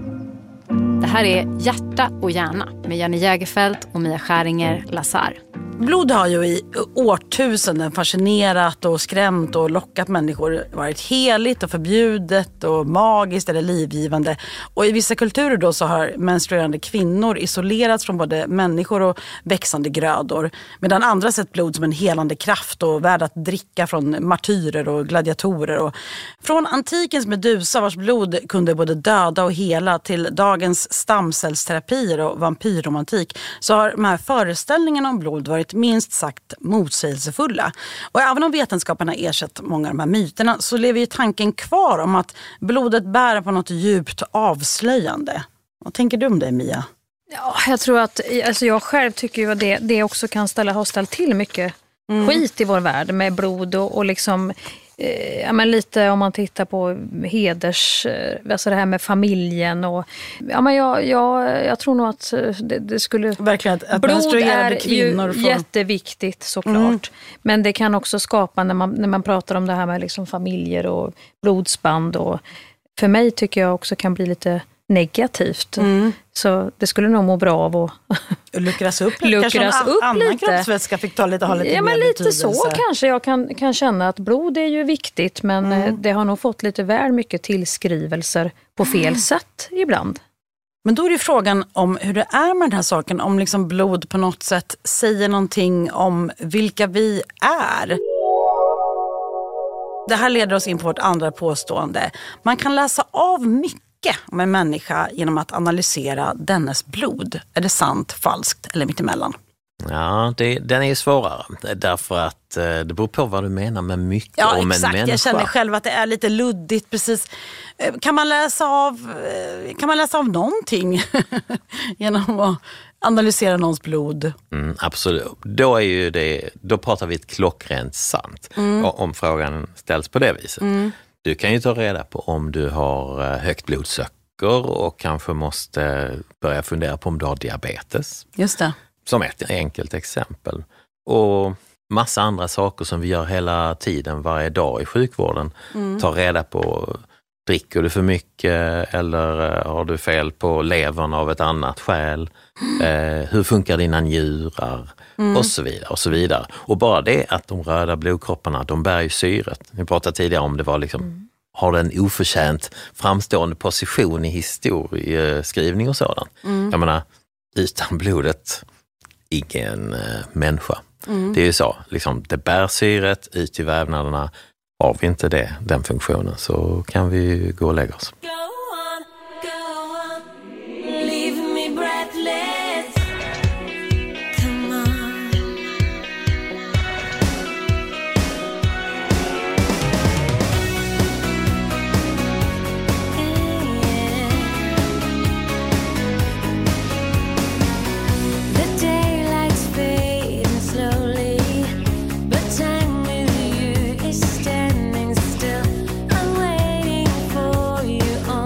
Det här är Hjärta och hjärna med Janne Jägerfelt och Mia Skäringer Lazar. Blod har ju i årtusenden fascinerat och skrämt och lockat människor, varit heligt och förbjudet och magiskt eller livgivande. Och i vissa kulturer då så har menstruerande kvinnor isolerats från både människor och växande grödor. Medan andra sett blod som en helande kraft och värd att dricka från martyrer och gladiatorer. Och från antikens Medusa vars blod kunde både döda och hela till dagens stamcellsterapier och vampyrromantik så har de här föreställningarna om blod varit minst sagt motsägelsefulla. Och även om vetenskapen har ersatt många av de här myterna så lever ju tanken kvar om att blodet bär på något djupt avslöjande. Vad tänker du om det, Mia? Ja, jag tror att jag själv tycker ju att det också kan ha ställt till mycket skit i vår värld med blod och liksom men lite om man tittar på alltså det här med familjen och men jag tror nog att det skulle verkligen att blod är ju jätteviktigt såklart. Men det kan också skapa när man pratar om det här med liksom familjer och blodsband och för mig tycker jag också kan bli lite negativt. Så det skulle nog må bra av att luckras upp annan lite. Kroppsvätska fick ta lite, ha lite mer lite betydelse. Så kanske jag kan känna att blod är ju viktigt men det har nog fått lite väl mycket tillskrivelser på fel sätt ibland. Men då är det frågan om hur det är med den här saken, om liksom blod på något sätt säger någonting om vilka vi är. Det här leder oss in på vårt andra påstående. Man kan läsa av mycket om en människa genom att analysera dennes blod. Är det sant, falskt eller mittemellan? Ja, den är ju svårare därför att det beror på vad du menar med mycket om en människa. Jag känner själv att det är lite luddigt precis. Kan man läsa av någonting genom att analysera någons blod? Absolut. Då pratar vi ett klockrent sant om frågan ställs på det viset. Du kan ju ta reda på om du har högt blodsocker och kanske måste börja fundera på om du har diabetes. Just det. Som ett enkelt exempel. Och massa andra saker som vi gör hela tiden, varje dag i sjukvården. Ta reda på, dricker du för mycket eller har du fel på levern av ett annat skäl? Hur funkar dina njurar? Och så vidare och så vidare. Och bara det att de röda blodkropparna, de bär ju syret. Vi pratade tidigare om det var liksom, har det en oförtjänt framstående position i historieskrivning och sådant. Jag menar, utan blodet ingen människa. Det är ju så, liksom, det bär syret ut i vävnaderna. Har vi inte den funktionen så kan vi gå och lägga oss. Standing still, I'm waiting for you.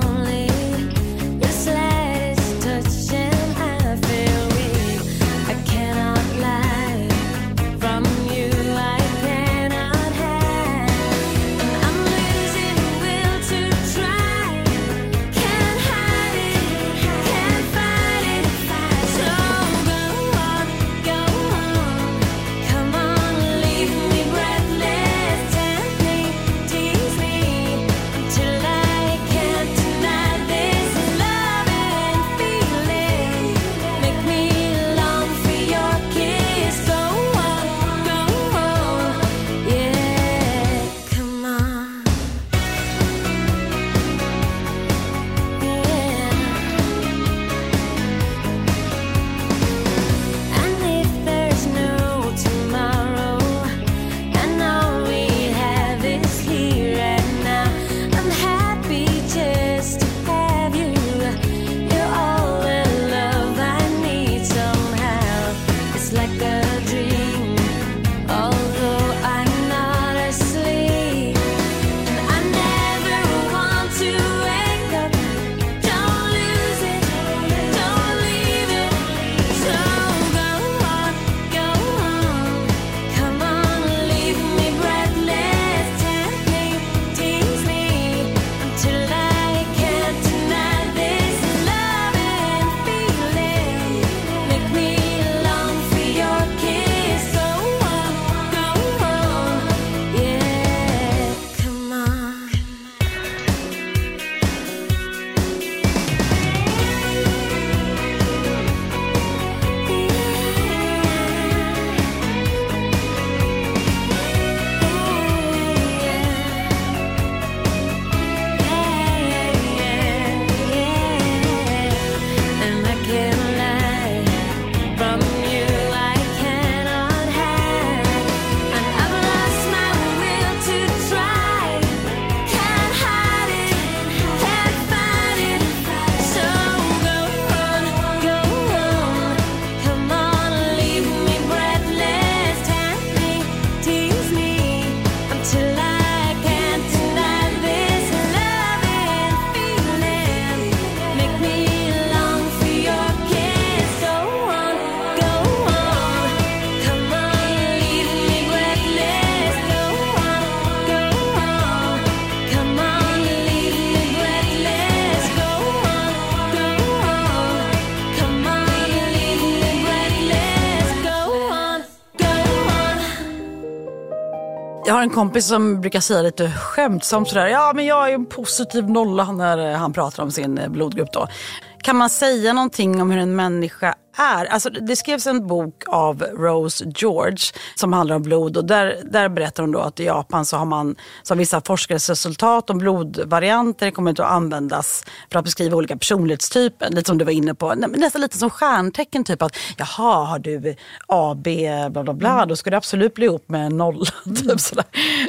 Jag har en kompis som brukar säga lite skämtsamt sådär. Ja, men jag är en positiv nolla när han pratar om sin blodgrupp då. Kan man säga någonting om hur en människa är? Alltså, det skrevs en bok av Rose George som handlar om blod. Och där berättar hon då att i Japan så har man så vissa forskares resultat om blodvarianter kommer inte att användas för att beskriva olika personlighetstyper. Lite som du var inne på. Nästan lite som stjärntecken typ att jaha, har du A, B, bla bla bla. Då ska du absolut bli ihop med en nolla. Typ sådär.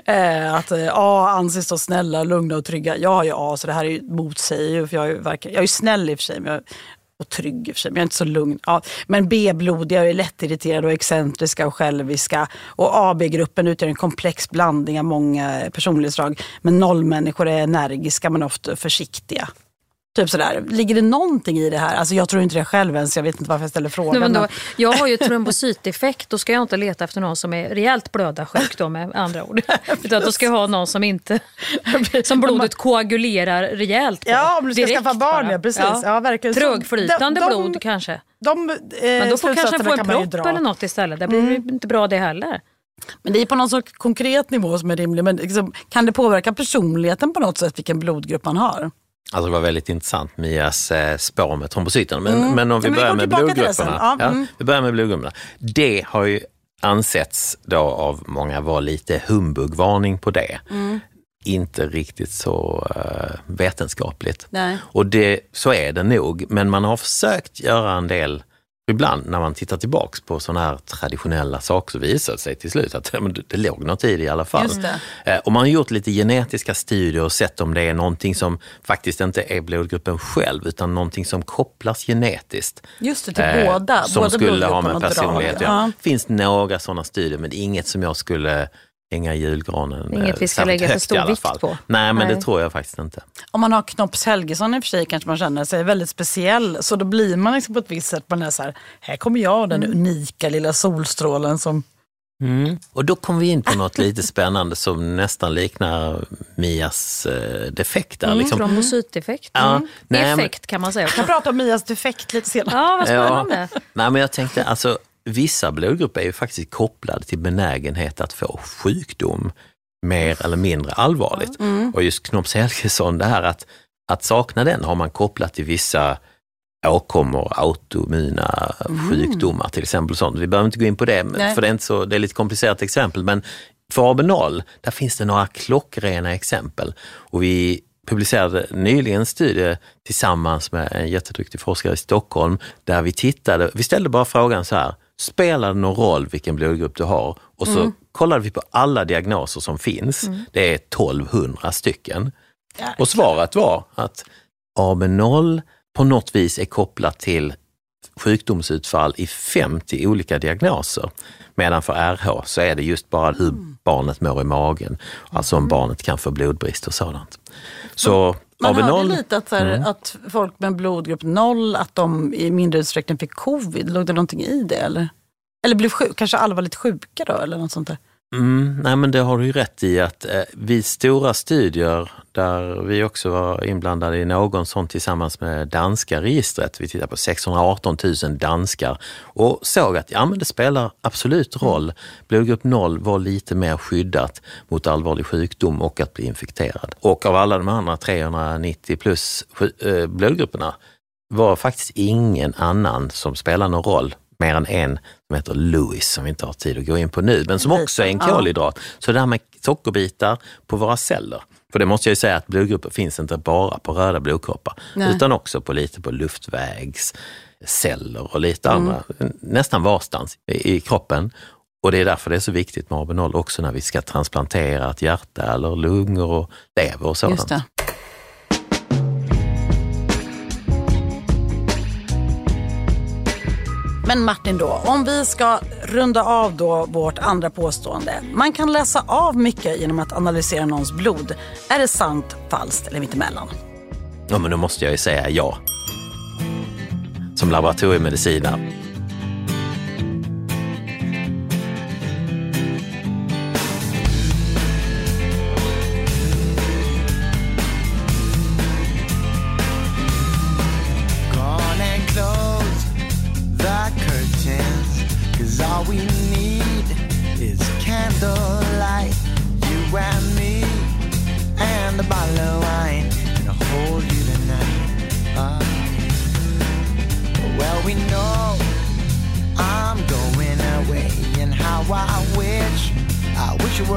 Att A anses så snälla, lugna och trygga. Jag har ju A så det här är ju motsäger för jag är ju snäll i och för sig men och trygg i och för sig, men jag är inte så lugn. Ja, men B-blodiga är lättirriterade och excentriska och själviska. Och AB-gruppen utgör en komplex blandning av många personlighetsdrag. Men nollmänniskor är energiska men ofta försiktiga. Typ sådär. Ligger det någonting i det här? Alltså jag tror inte det själv ens, jag vet inte varför jag ställer frågan. Nej, men jag har ju trombocyteffekt, då ska jag inte leta efter någon som är rejält blödarsjuk då med andra ord. Utan då ska jag ha någon som inte, som blodet koagulerar rejält på. Ja, om du ska skaffa barn, ja, precis. Ja. Ja, verkligen. Trögflytande blod kanske. Men då får kanske få en propp eller något istället. Det blir inte bra det heller. Men det är på någon sorts konkret nivå som är rimlig. Men liksom, kan det påverka personligheten på något sätt vilken blodgrupp man har? Alltså det var väldigt intressant Mias spår med trombocyterna. Men om vi börjar med blodgrupperna. Vi börjar med blodgrupperna. Det har ju ansetts då av många var lite humbugvarning på det. Inte riktigt så vetenskapligt. Nej. Och så är det nog. Men man har försökt göra en del. Ibland när man tittar tillbaks på sådana här traditionella saker så visar det sig till slut att det låg något i det i alla fall. Just det. Och man har gjort lite genetiska studier och sett om det är någonting som faktiskt inte är blodgruppen själv utan någonting som kopplas genetiskt. Just det, till båda. Som båda skulle ha med personlighet. Ja. Det finns några sådana studier men det är inget som jag skulle hänga i julgranen. Inget vi ska lägga för stor vikt på. Nej, men det tror jag faktiskt inte. Om man har Knops Helgesson i och för sig kanske man känner sig väldigt speciell. Så då blir man liksom på ett visst sätt på den här kommer jag, den unika lilla solstrålen som... Och då kommer vi in på något lite spännande som nästan liknar Mias defekter. Liksom. Trombocyteffekt. Effekt kan man säga. Jag kan prata om Mias defekt lite senare. Ja, vad spännande. Nej, men jag tänkte alltså vissa blodgrupper är ju faktiskt kopplade till benägenhet att få sjukdom mer eller mindre allvarligt. Och just Knops Helgesson, det här att sakna den har man kopplat till vissa åkommor, autoimmuna sjukdomar till exempel. Sånt. Vi behöver inte gå in på det, för det är lite komplicerat exempel. Men för AB0, där finns det några klockrena exempel. Och vi publicerade nyligen en studie tillsammans med en jätteduktig forskare i Stockholm där vi ställde bara frågan så här: spelar det någon roll vilken blodgrupp du har? Och så kollade vi på alla diagnoser som finns. Det är 1200 stycken. Och svaret var att AB0 på något vis är kopplat till sjukdomsutfall i 50 olika diagnoser. Medan för RH så är det just bara hur barnet mår i magen. Alltså om barnet kan få blodbrist och sådant. Så man AB0, hörde lite att folk med blodgrupp 0 att de i mindre utsträckning fick covid. Låg det någonting i det eller? Eller blev kanske allvarligt sjuka då eller något sånt där? Nej, men det har du ju rätt i att vid stora studier där vi också var inblandade i någon sån tillsammans med danska registret. Vi tittar på 618 000 danskar och såg att men det spelar absolut roll. Blodgrupp 0 var lite mer skyddat mot allvarlig sjukdom och att bli infekterad. Och av alla de andra 390 plus blodgrupperna var faktiskt ingen annan som spelar någon roll. Mer än en som heter Lewis som vi inte har tid att gå in på nu, men som också är en kolhydrat. Så det här med sockerbitar på våra celler. För det måste jag ju säga att blodgrupper finns inte bara på röda blodkroppar utan också på lite på luftvägsceller och lite andra, nästan varstans i kroppen. Och det är därför det är så viktigt med AB0 också när vi ska transplantera ett hjärta eller lungor och lever och sådant. Just det. Men Martin då, om vi ska runda av då vårt andra påstående. Man kan läsa av mycket genom att analysera någons blod. Är det sant, falskt eller mittemellan? Ja, men då måste jag ju säga ja. Som laboratoriemedicinare. All we need is candlelight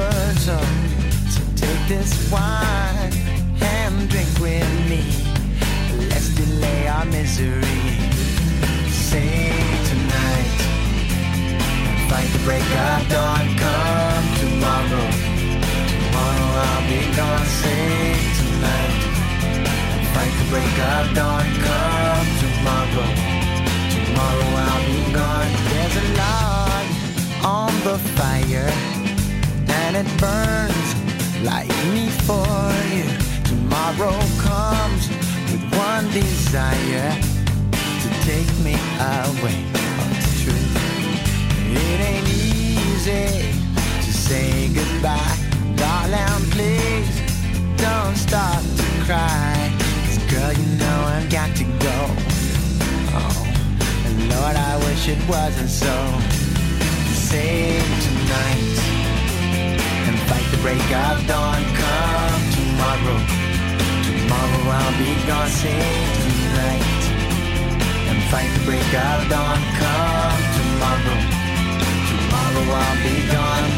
words up. So take this wine and drink with me. Let's delay our misery. Sing tonight, fight the break of dawn. Come tomorrow, tomorrow I'll be gone. Sing tonight, fight the break of dawn. Come tomorrow, tomorrow I'll be gone. There's a log on the fire and it burns like me for you. Tomorrow comes with one desire, to take me away. Oh, it's true. It ain't easy to say goodbye. Darling, please don't start to cry. 'Cause girl, you know I've got to go. Oh, and Lord, I wish it wasn't so. Sing tonight and fight the break of dawn. Come tomorrow, tomorrow I'll be gone. Sing tonight and fight the break of dawn. Come tomorrow, tomorrow I'll be gone.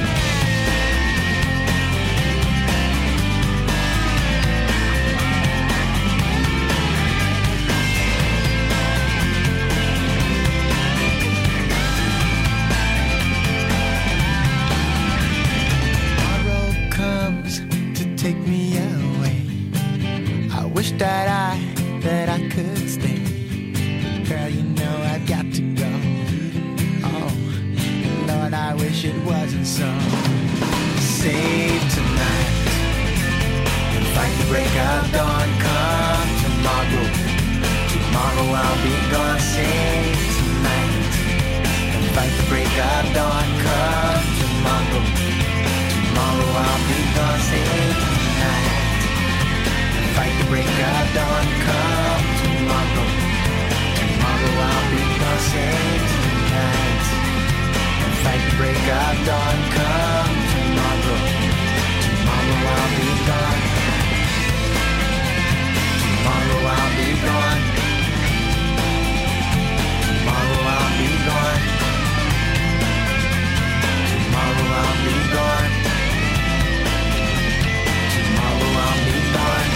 Tomorrow comes to take me away. I wish that I could stay. Girl, you know I've got to go. Oh, Lord, I wish it wasn't so. Save tonight and fight the break of dawn. Come tomorrow, tomorrow I'll be gone. Save tonight and fight the break of dawn. Come tomorrow, tomorrow I'll be gone. Save tonight and fight the break of dawn. Come tomorrow, tomorrow I'll be gone. Save tonight and fight the break of dawn. Come tomorrow, tomorrow I'll be gone. Tomorrow I'll be gone. Tomorrow I'll be gone. Tomorrow I'll be gone. Tomorrow I'll be gone.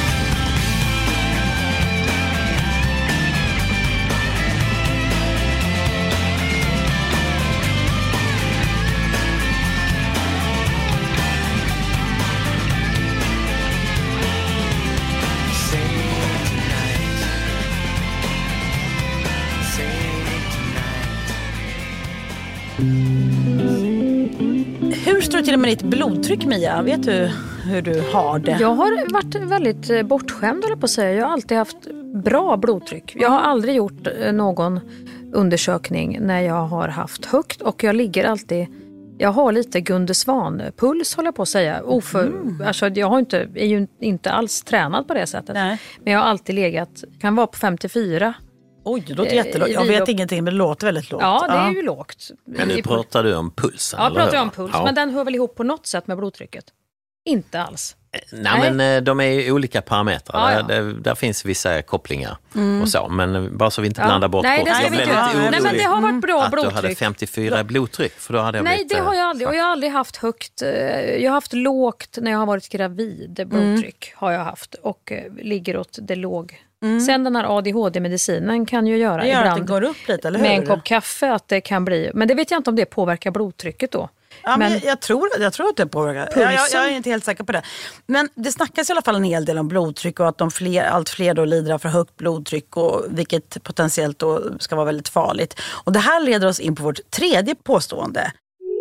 Hur står det till med ditt blodtryck, Mia? Vet du hur du har det? Jag har varit väldigt bortskämd, eller på att säga. Jag har alltid haft bra blodtryck. Jag har aldrig gjort någon undersökning när jag har haft högt, och jag ligger alltid... Jag har lite Gunde Svan-puls, håller jag på att säga. Alltså, jag är ju inte alls tränad på det sättet. Nej. Men jag har alltid legat, kan vara på 54. Oj, det låter jättelågt. Jag vet ingenting, men det låter väldigt lågt. Ja, det är ju lågt. Men nu pratar du om pulsen, Ja, eller pratar jag hur? om puls. Ja. Men den hör väl ihop på något sätt med blodtrycket? Inte alls. Nej, men de är ju olika parametrar. Ja, ja. Där finns vissa kopplingar Mm. och så. Men bara så vi inte blandar bort Nej, kort. det ska Jag vi blev inte lite göra. orolig Nej, men det har varit bra att blodtryck. du hade 54 i blodtryck. För då hade jag Nej, blivit, det har jag aldrig. Och jag har aldrig haft högt. Jag har haft lågt när jag har varit gravid. Blodtryck har jag haft. Och ligger åt det låg. Sen den här ADHD-medicinen kan ju göra Det gör ibland att det går upp lite, eller hur? med en kopp kaffe, att det kan bli. Men det vet jag inte om det påverkar blodtrycket då. Ja, men jag tror att det påverkar. Jag är inte helt säker på det. Men det snackas i alla fall en hel del om blodtryck och att allt fler då lider av för högt blodtryck, och vilket potentiellt då ska vara väldigt farligt. Och det här leder oss in på vårt tredje påstående.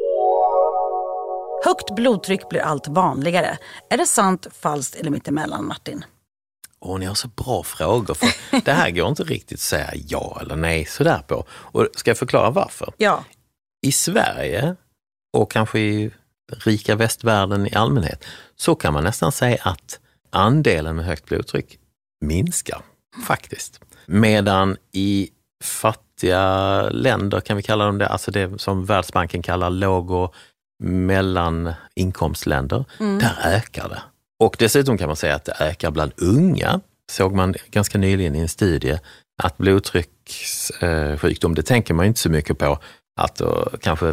Högt blodtryck blir allt vanligare. Är det sant, falskt eller mittemellan, Martin? Ni har så bra frågor. För det här går inte riktigt att säga ja eller nej sådär på. Och ska jag förklara varför? Ja. I Sverige och kanske i rika västvärlden i allmänhet så kan man nästan säga att andelen med högt blodtryck minskar faktiskt. Medan i fattiga länder, kan vi kalla dem det, alltså det som Världsbanken kallar låg- och mellaninkomstländer, där ökar det. Och dessutom kan man säga att det ökar bland unga. Såg man ganska nyligen i en studie att blodtryckssjukdom, det tänker man inte så mycket på, att då, kanske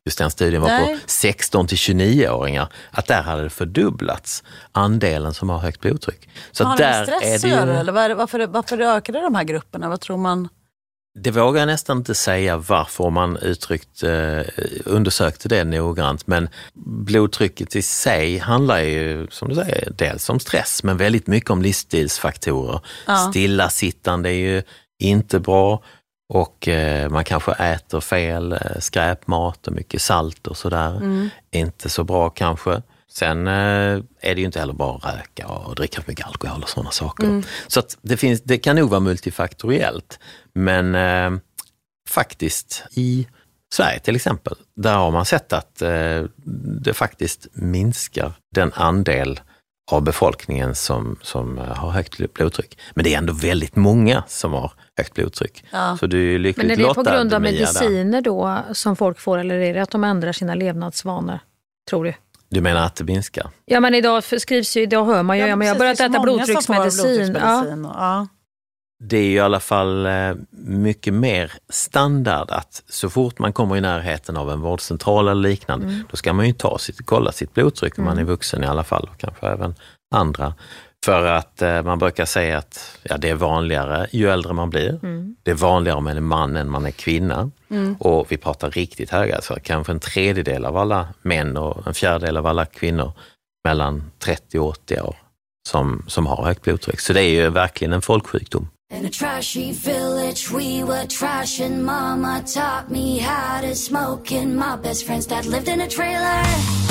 just den studien var på 16 till 29-åringar, att där hade det fördubblats andelen som har högt blodtryck. Så har där det med stress att göra, eller varför ökade de här grupperna? Vad tror man? Det vågar jag nästan inte säga varför man undersökte det noggrant, men blodtrycket i sig handlar ju, som du säger, dels om stress, men väldigt mycket om livsstilsfaktorer. Stillasittande är ju inte bra, och man kanske äter fel, skräpmat och mycket salt och sådär. Inte så bra kanske. Sen är det ju inte heller bara att röka och dricka för mycket alkohol och sådana saker. Så att det kan nog vara multifaktoriellt. Men faktiskt i Sverige till exempel, där har man sett att det faktiskt minskar den andel av befolkningen som har högt blodtryck. Men det är ändå väldigt många som har högt blodtryck. Ja. Så du är lyckligt lottad. Men är det på grund av mediciner då som folk får, eller är det att de ändrar sina levnadsvanor, tror du? Du menar att det minskar? Ja, men idag skrivs ju, idag hör man ju, men jag har börjat äta blodtrycksmedicin. Ja. Det är ju i alla fall mycket mer standard att så fort man kommer i närheten av en vårdcentral eller liknande, då ska man ju kolla sitt blodtryck om man är vuxen i alla fall, och kanske även andra. För att man brukar säga att det är vanligare ju äldre man blir. Det är vanligare om man är man än man är kvinna. Och vi pratar riktigt höga, alltså kanske 1/3 av alla män och 1/4 av alla kvinnor mellan 30 och 80 år som har högt blodtryck. Så det är ju verkligen en folksjukdom. In a trashy village we were trashing. Mama taught me how to smoke, and my best friend's dad lived in a trailer.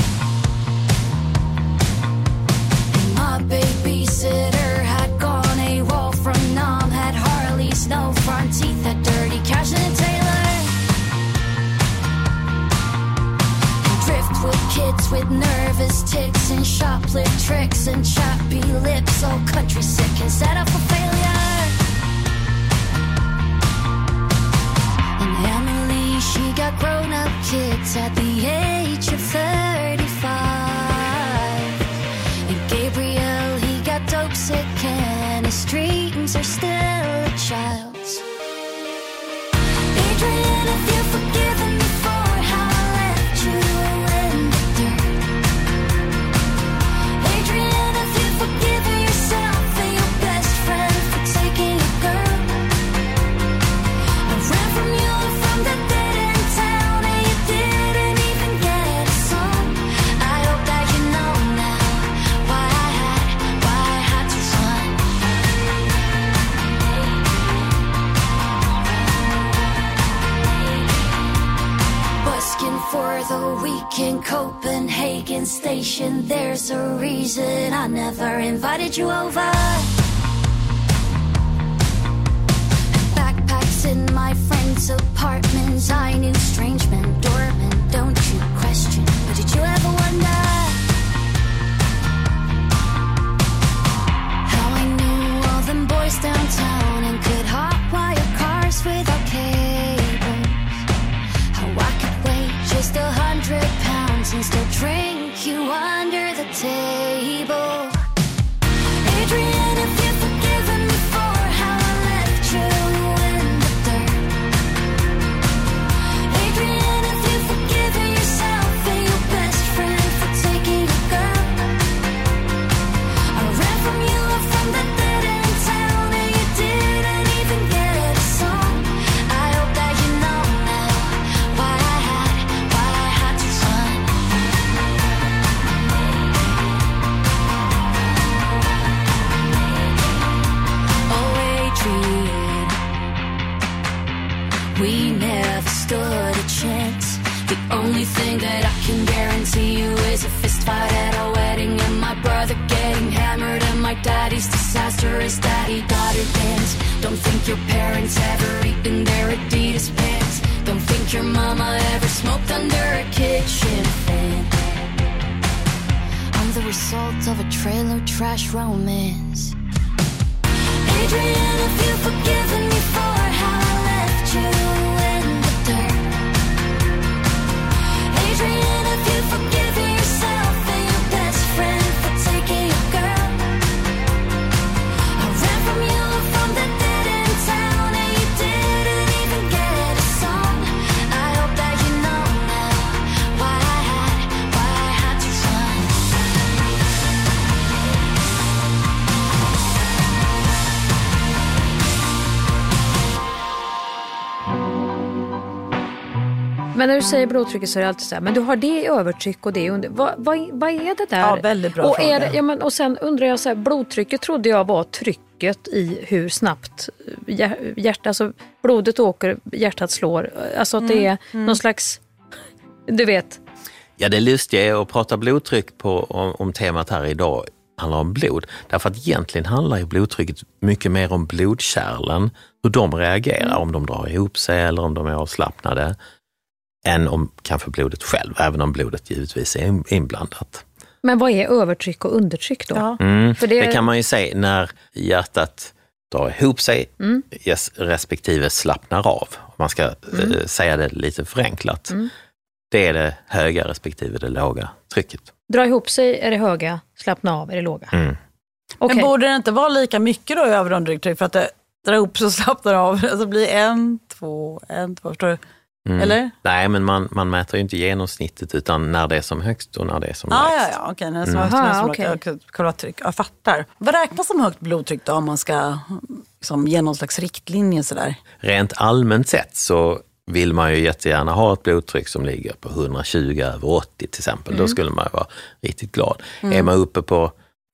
And my babysitter had gone AWOL from Nam, had Harleys, no front teeth, had dirty cash in a Taylor. And driftwood kids with nervous tics and shoplift tricks and chappy lips, all country sick and set up for failure. She got grown-up kids at the age of 35. And Gabriel, he got dope sick and his dreams are still a child's. Adrian, if you've forgiven me for how I left you in the dirt. Adrian, if you've forgiven yourself and your best friend for taking a girl. I ran from you and from that day. For the week in Copenhagen station, there's a reason I never invited you over. Backpacks in my friends' apartments, I knew strange men, doormen, don't you question. But did you ever wonder how I knew all them boys downtown and could hotwire cars without cables? How I could wait just 100 pounds and still drink you under the table. Adrian, if you've forgiven me for how I left you in the dirt. Adrian, if you've forgiven yourself and your best friend for taking a girl. I ran from you and from that dead end town, and you didn't even get a song. I hope that you know now why I had to run. Oh, Adrian, we never stood a chance. The only thing that I can guarantee you is a fist fight at our wedding, and my brother getting hammered, and my daddy's disastrous daddy-daughter dance. Don't think your parents ever eaten their Adidas pants. Don't think your mama ever smoked under a kitchen fan. I'm the result of a trailer trash romance. Adrian, if you've forgiven me for how I left you in the dirt. Adrian, if you've forgiven yourself and your best friend for taking a girl. I ran from you and from that dead end town, and you didn't even get a song. I hope that you know now Men när du säger blodtrycket så är det alltid så här, men du har det i övertryck och det är under. Vad är det där? Ja, väldigt bra fråga. Och sen undrar jag så här, blodtrycket trodde jag var trycket i hur snabbt alltså blodet åker, hjärtat slår. Alltså att det är någon slags, du vet. Ja, det lustiga är att prata blodtryck om temat här idag handlar om blod. Därför att egentligen handlar ju blodtrycket mycket mer om blodkärlen, hur de reagerar, om de drar ihop sig eller om de är avslappnade, än om kanske blodet själv, även om blodet givetvis är inblandat. Men vad är övertryck och undertryck då? Ja. För det kan man ju säga när hjärtat drar ihop sig respektive slappnar av. Man ska säga det lite förenklat. Det är det höga respektive det låga trycket. Dra ihop sig är det höga, slappna av är det låga. Okay. Men borde det inte vara lika mycket då i över- och undertryck för att det drar ihop sig och slappnar av? Alltså blir 1, 2, förstår du? Eller? Nej, men man mäter ju inte genomsnittet utan när det är som högst och när det är som lägst. Ja, okej. När det är som högst, tryck. Jag fattar. Vad räknas som högt blodtryck då om man ska ge någon slags riktlinje sådär? Rent allmänt sett så vill man ju jättegärna ha ett blodtryck som ligger på 120 över 80 till exempel. Då skulle man vara riktigt glad. Är man uppe på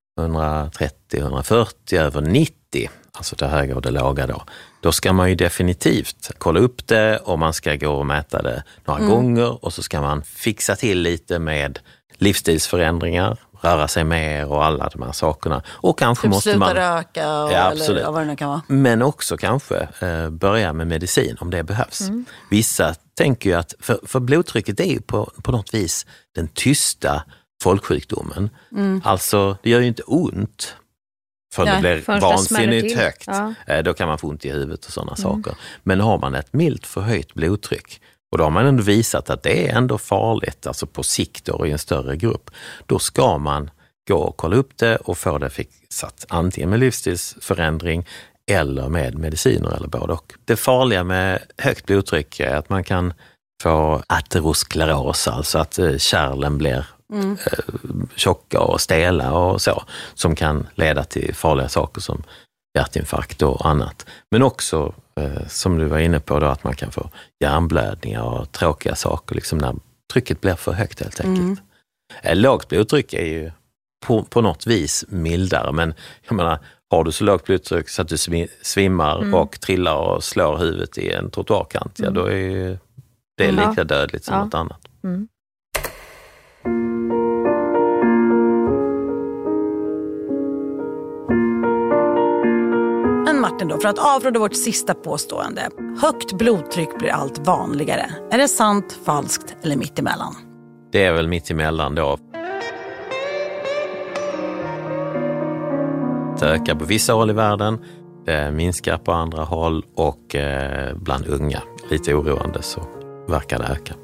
130-140 över 90, alltså det höga och det låga då ska man ju definitivt kolla upp det och man ska gå och mäta det några gånger och så ska man fixa till lite med livsstilsförändringar, röra sig mer och alla de här sakerna. Och kanske måste man röka eller vad det nu kan vara. Men också kanske börja med medicin om det behövs. Vissa tänker ju att, för blodtrycket är ju på något vis den tysta folksjukdomen. Alltså det gör ju inte ont för det blir vansinnigt högt. Ja. Då kan man få ont i huvudet och sådana saker. Men har man ett milt förhöjt blodtryck och då har man ändå visat att det är ändå farligt, alltså på sikt och i en större grupp, då ska man gå och kolla upp det och få det fixat antingen med livsstilsförändring eller med mediciner eller både och. Det farliga med högt blodtryck är att man kan få ateroskleros, alltså att kärlen blir tjocka och stela och så, som kan leda till farliga saker som hjärtinfarkt och annat. Men också, som du var inne på då, att man kan få hjärnblödningar och tråkiga saker liksom när trycket blir för högt helt enkelt. Lågt blodtryck är ju på något vis mildare, men jag menar, har du så lågt blodtryck så att du svimmar och trillar och slår huvudet i en trottoarkant, ja då är det lika dödligt som något annat. Men Martin då, för att avrunda vårt sista påstående. Högt blodtryck blir allt vanligare. Är det sant, falskt eller mitt emellan? Det är väl mitt emellan då. Det ökar på vissa håll i världen, det minskar på andra håll och bland unga, lite oroande, så verkar det öka.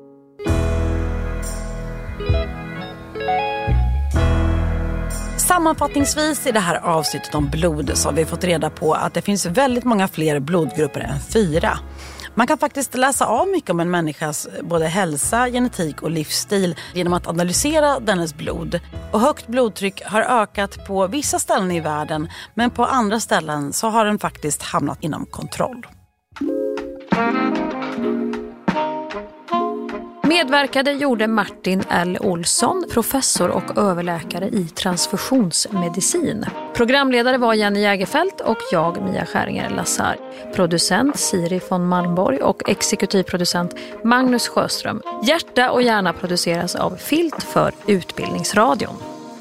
Sammanfattningsvis i det här avsnittet om blod så har vi fått reda på att det finns väldigt många fler blodgrupper än 4. Man kan faktiskt läsa av mycket om en människas både hälsa, genetik och livsstil genom att analysera dennes blod. Och högt blodtryck har ökat på vissa ställen i världen, men på andra ställen så har den faktiskt hamnat inom kontroll. Medverkade gjorde Martin L. Olsson, professor och överläkare i transfusionsmedicin. Programledare var Jenny Jägerfelt och jag, Mia Skäringer-Lassar. Producent Siri von Malmborg och exekutivproducent Magnus Sjöström. Hjärta och hjärna produceras av Filt för Utbildningsradion.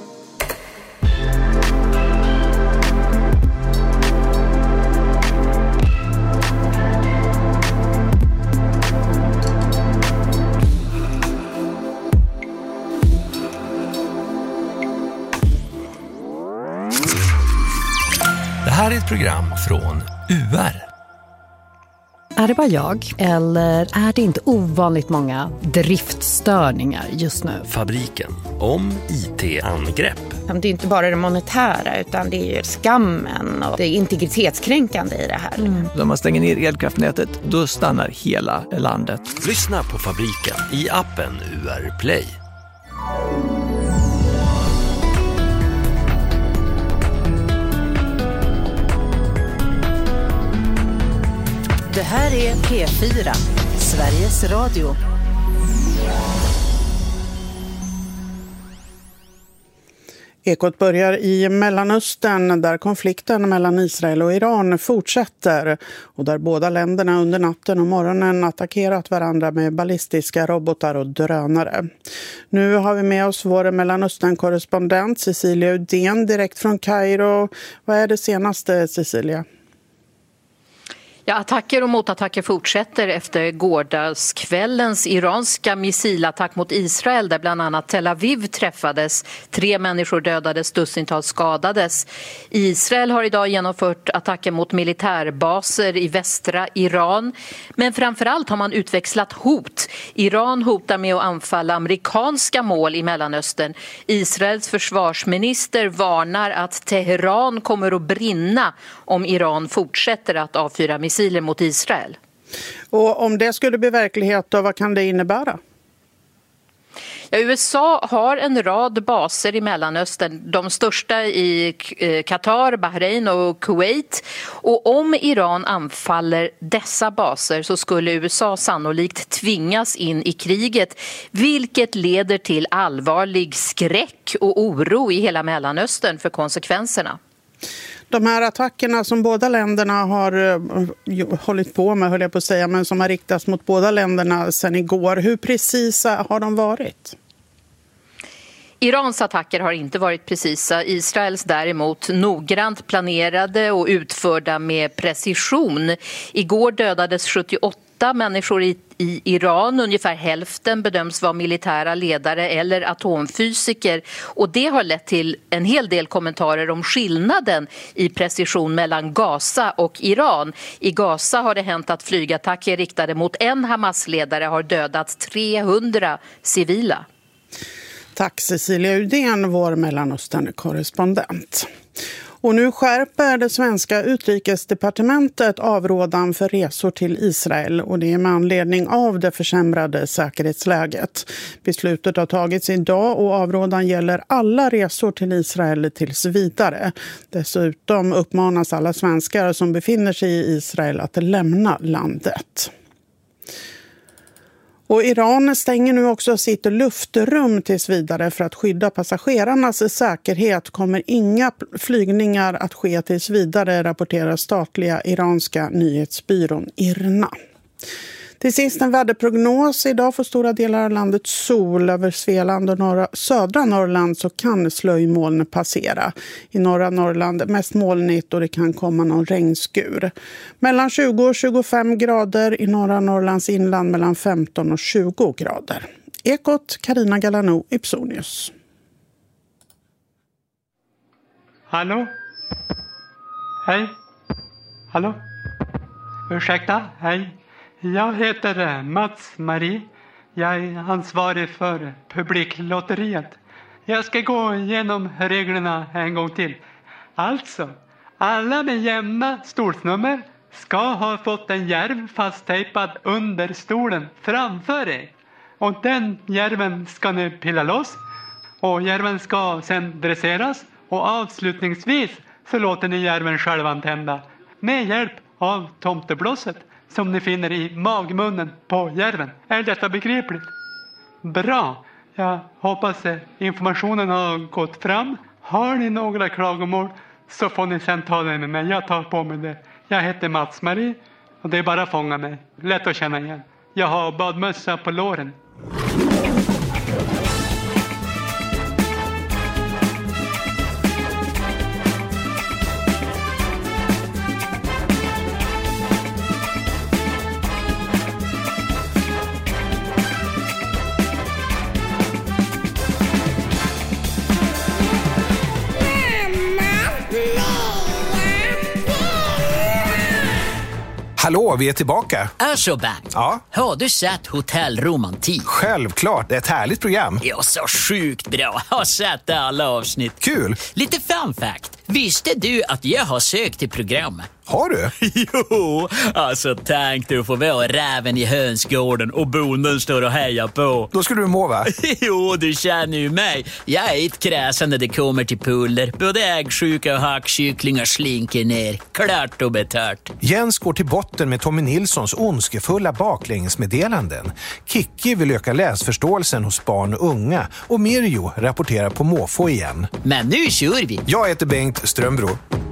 Det här är ett program från UR. Är det bara jag? Eller är det inte ovanligt många driftstörningar just nu? Fabriken om IT-angrepp. Det är inte bara det monetära utan det är ju skammen och det är integritetskränkande i det här. När man stänger ner elkraftnätet, då stannar hela landet. Lyssna på Fabriken i appen UR Play. Det här är P4, Sveriges Radio. Ekot börjar i Mellanöstern där konflikten mellan Israel och Iran fortsätter och där båda länderna under natten och morgonen attackerat varandra med ballistiska robotar och drönare. Nu har vi med oss vår Mellanöstern-korrespondent Cecilia Uddén direkt från Kairo. Vad är det senaste, Cecilia? Ja, attacker och motattacker fortsätter efter gårdagskvällens iranska missilattack mot Israel där bland annat Tel Aviv träffades. 3 människor dödades, dussintals skadades. Israel har idag genomfört attacker mot militärbaser i västra Iran. Men framförallt har man utväxlat hot. Iran hotar med att anfalla amerikanska mål i Mellanöstern. Israels försvarsminister varnar att Teheran kommer att brinna om Iran fortsätter att avfyra missiler mot Israel. Och om det skulle bli verklighet, då, vad kan det innebära? Ja, USA har en rad baser i Mellanöstern, de största i Qatar, Bahrain och Kuwait. Och om Iran anfaller dessa baser så skulle USA sannolikt tvingas in i kriget, vilket leder till allvarlig skräck och oro i hela Mellanöstern för konsekvenserna. De här attackerna som båda länderna har hållit på med, höll jag på att säga, men som har riktats mot båda länderna sedan igår. Hur precisa har de varit? Irans attacker har inte varit precisa, Israels däremot noggrant planerade och utförda med precision. Igår dödades 78 människor i Iran, ungefär hälften bedöms vara militära ledare eller atomfysiker, och det har lett till en hel del kommentarer om skillnaden i precision mellan Gaza och Iran. I Gaza har det hänt att flygattacker riktade mot en Hamas-ledare har dödat 300 civila. Tack Cecilia Uddén, vår Mellanöstern-korrespondent. Och nu skärper det svenska utrikesdepartementet avrådan för resor till Israel, och det är med anledning av det försämrade säkerhetsläget. Beslutet har tagits idag och avrådan gäller alla resor till Israel tills vidare. Dessutom uppmanas alla svenskar som befinner sig i Israel att lämna landet. Och Iran stänger nu också sitt luftrum tills vidare för att skydda passagerarnas säkerhet. Kommer inga flygningar att ske tills vidare, rapporterar statliga iranska nyhetsbyrån IRNA. Till sist en väderprognos. Idag får stora delar av landet sol. Över Svealand och södra Norrland så kan slöjmoln passera. I norra Norrland mest molnigt och det kan komma någon regnskur. Mellan 20 och 25 grader, i norra Norrlands inland mellan 15 och 20 grader. Ekot, Carina Galano, Ipsonius. Hallå? Hej? Hallå? Ursäkta? Hej? Jag heter Mats Marie. Jag är ansvarig för publiklotteriet. Jag ska gå igenom reglerna en gång till. Alltså, alla med jämna stolsnummer ska ha fått en järv fasttejpad under stolen framför er. Och den järven ska ni pilla loss. Och järven ska sedan dresseras. Och avslutningsvis så låter ni järven själv antända med hjälp av tomteblåset som ni finner i magmunnen på järven. Är detta begripligt? Bra. Jag hoppas informationen har gått fram. Har ni några klagomål så får ni sen ta det med mig. Jag tar på mig det. Jag heter Mats Marie och det är bara att fånga mig. Lätt att känna igen. Jag har badmössa på låren. Hallå, vi är tillbaka. Aschobang. Ja? Har du sett Hotell Romantik? Självklart, det är ett härligt program. Ja, så sjukt bra. Har sett alla avsnitt. Kul. Lite fun fact. Visste du att jag har sökt till programmet? Har du? Jo, alltså tänk du får vara räven i hönsgården och bonden står och hejar på. Då skulle du må, va? Jo, du känner ju mig. Jag är ett kräsen när det kommer till puller. Både äggsjuka och hackkycklingar slinker ner. Klart och betört. Jens går till botten med Tommy Nilssons ondskefulla baklängesmeddelanden. Kikki vill öka läsförståelsen hos barn och unga. Och Mirjo rapporterar på måfå igen. Men nu kör vi! Jag heter Bengt Strömbro.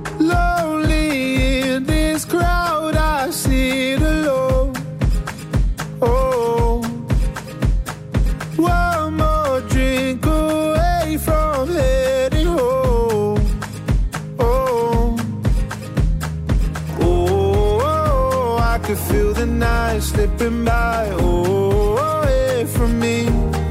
This crowd I sit alone. Oh, one more drink away from heading home. Oh, oh, I could feel the night slipping by. Oh, away from me.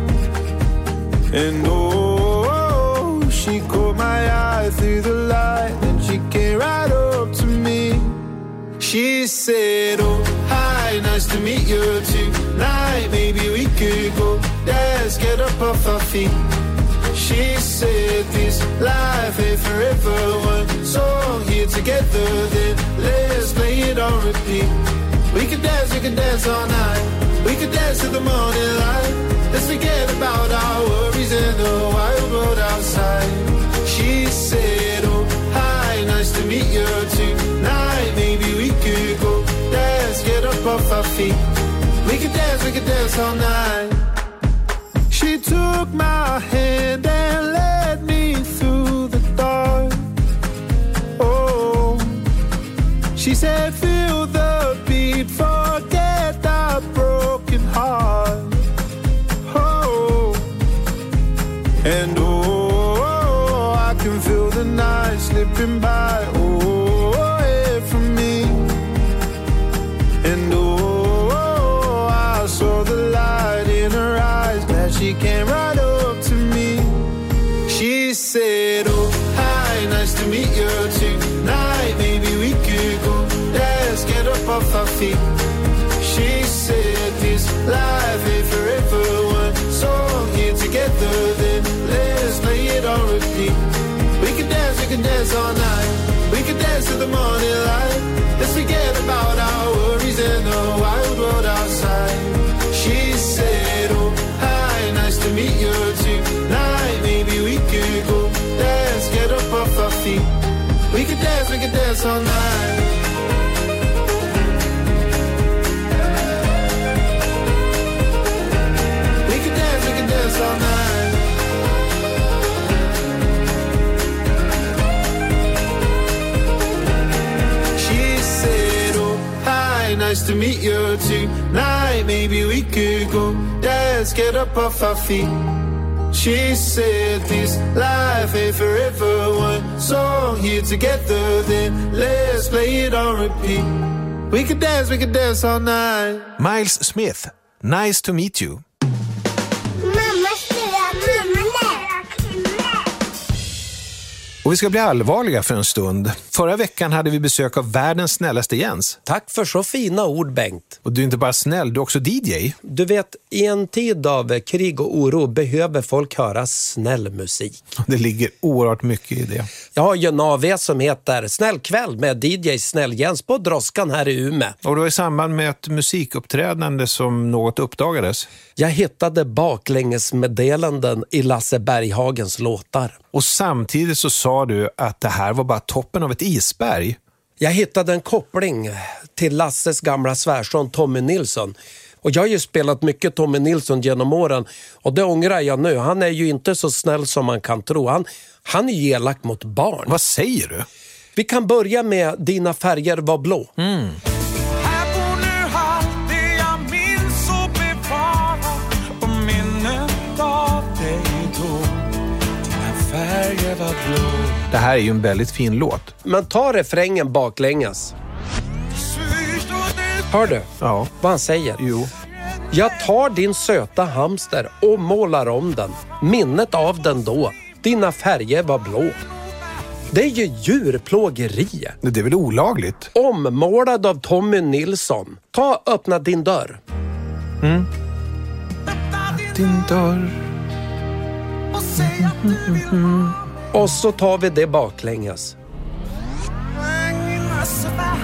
And oh, she caught my eye through the light, and she came right up to me. She said, oh, hi, nice to meet you tonight. Maybe we could go dance, get up off our feet. She said, this life ain't forever. One song here together, then let's play it on repeat. We could dance all night. We could dance till the morning light. Let's forget about our worries and the wild world outside. She said, oh, hi, nice to meet you tonight. Maybe we could go dance, get up off our feet. We could dance all night. She took my hand and led me through the dark. Oh, she said, feel the beat, forget our broken heart. Oh, and oh, I can feel the night slipping by. Oh, away from me. And oh, I saw the light in her eyes. Glad she came right up to me. She said, oh, hi, nice to meet you tonight. Maybe we could go dance, get up off our feet. She said, this life ain't forever. One song here together, then let's play it on repeat. We can dance all night. We can dance till the morning light. Let's forget about our worries and the wild world outside. She said, oh, hi, nice to meet you tonight. Maybe we could go dance, get up off our feet. We can dance all night. We can dance all night. She said, oh, hi, nice to meet you tonight. Maybe we could go dance, get up off our feet. She said, this life ain't forever. One song here together, then let's play it on repeat. We could dance all night. Miles Smith, nice to meet you. Och vi ska bli allvarliga för en stund. Förra veckan hade vi besök av världens snällaste Jens. Tack för så fina ord, Bengt. Och du är inte bara snäll, du är också DJ. Du vet, i en tid av krig och oro behöver folk höra snäll musik. Det ligger oerhört mycket i det. Jag har ju en AV som heter Snäll kväll med DJ Snäll Jens på Droskan här i Umeå. Och det var i samband med ett musikuppträdande som något uppdagades. Jag hittade baklängesmeddelanden i Lasse Berghagens låtar. Och samtidigt så sa du att det här var bara toppen av ett isberg. Jag hittade en koppling till Lasses gamla svärson Tommy Nilsson. Och jag har ju spelat mycket Tommy Nilsson genom åren. Och det ångrar jag nu. Han är ju inte så snäll som man kan tro. Han är ju elak mot barn. Vad säger du? Vi kan börja med Dina färger var blå. Det här är ju en väldigt fin låt. Men ta refrängen baklänges. Hör du? Ja. Vad han säger? Jo. Jag tar din söta hamster och målar om den. Minnet av den då. Dina färger var blå. Det är ju djurplågeri. Det är väl olagligt? Ommålad av Tommy Nilsson. Öppna din dörr. Din dörr. Och så tar vi det baklänges.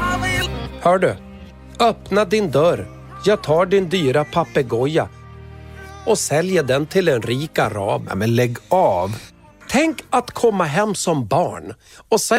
Hör du? Öppna din dörr. Jag tar din dyra papegoja och säljer den till en rik arab. Ja, men lägg av. Tänk att komma hem som barn och säga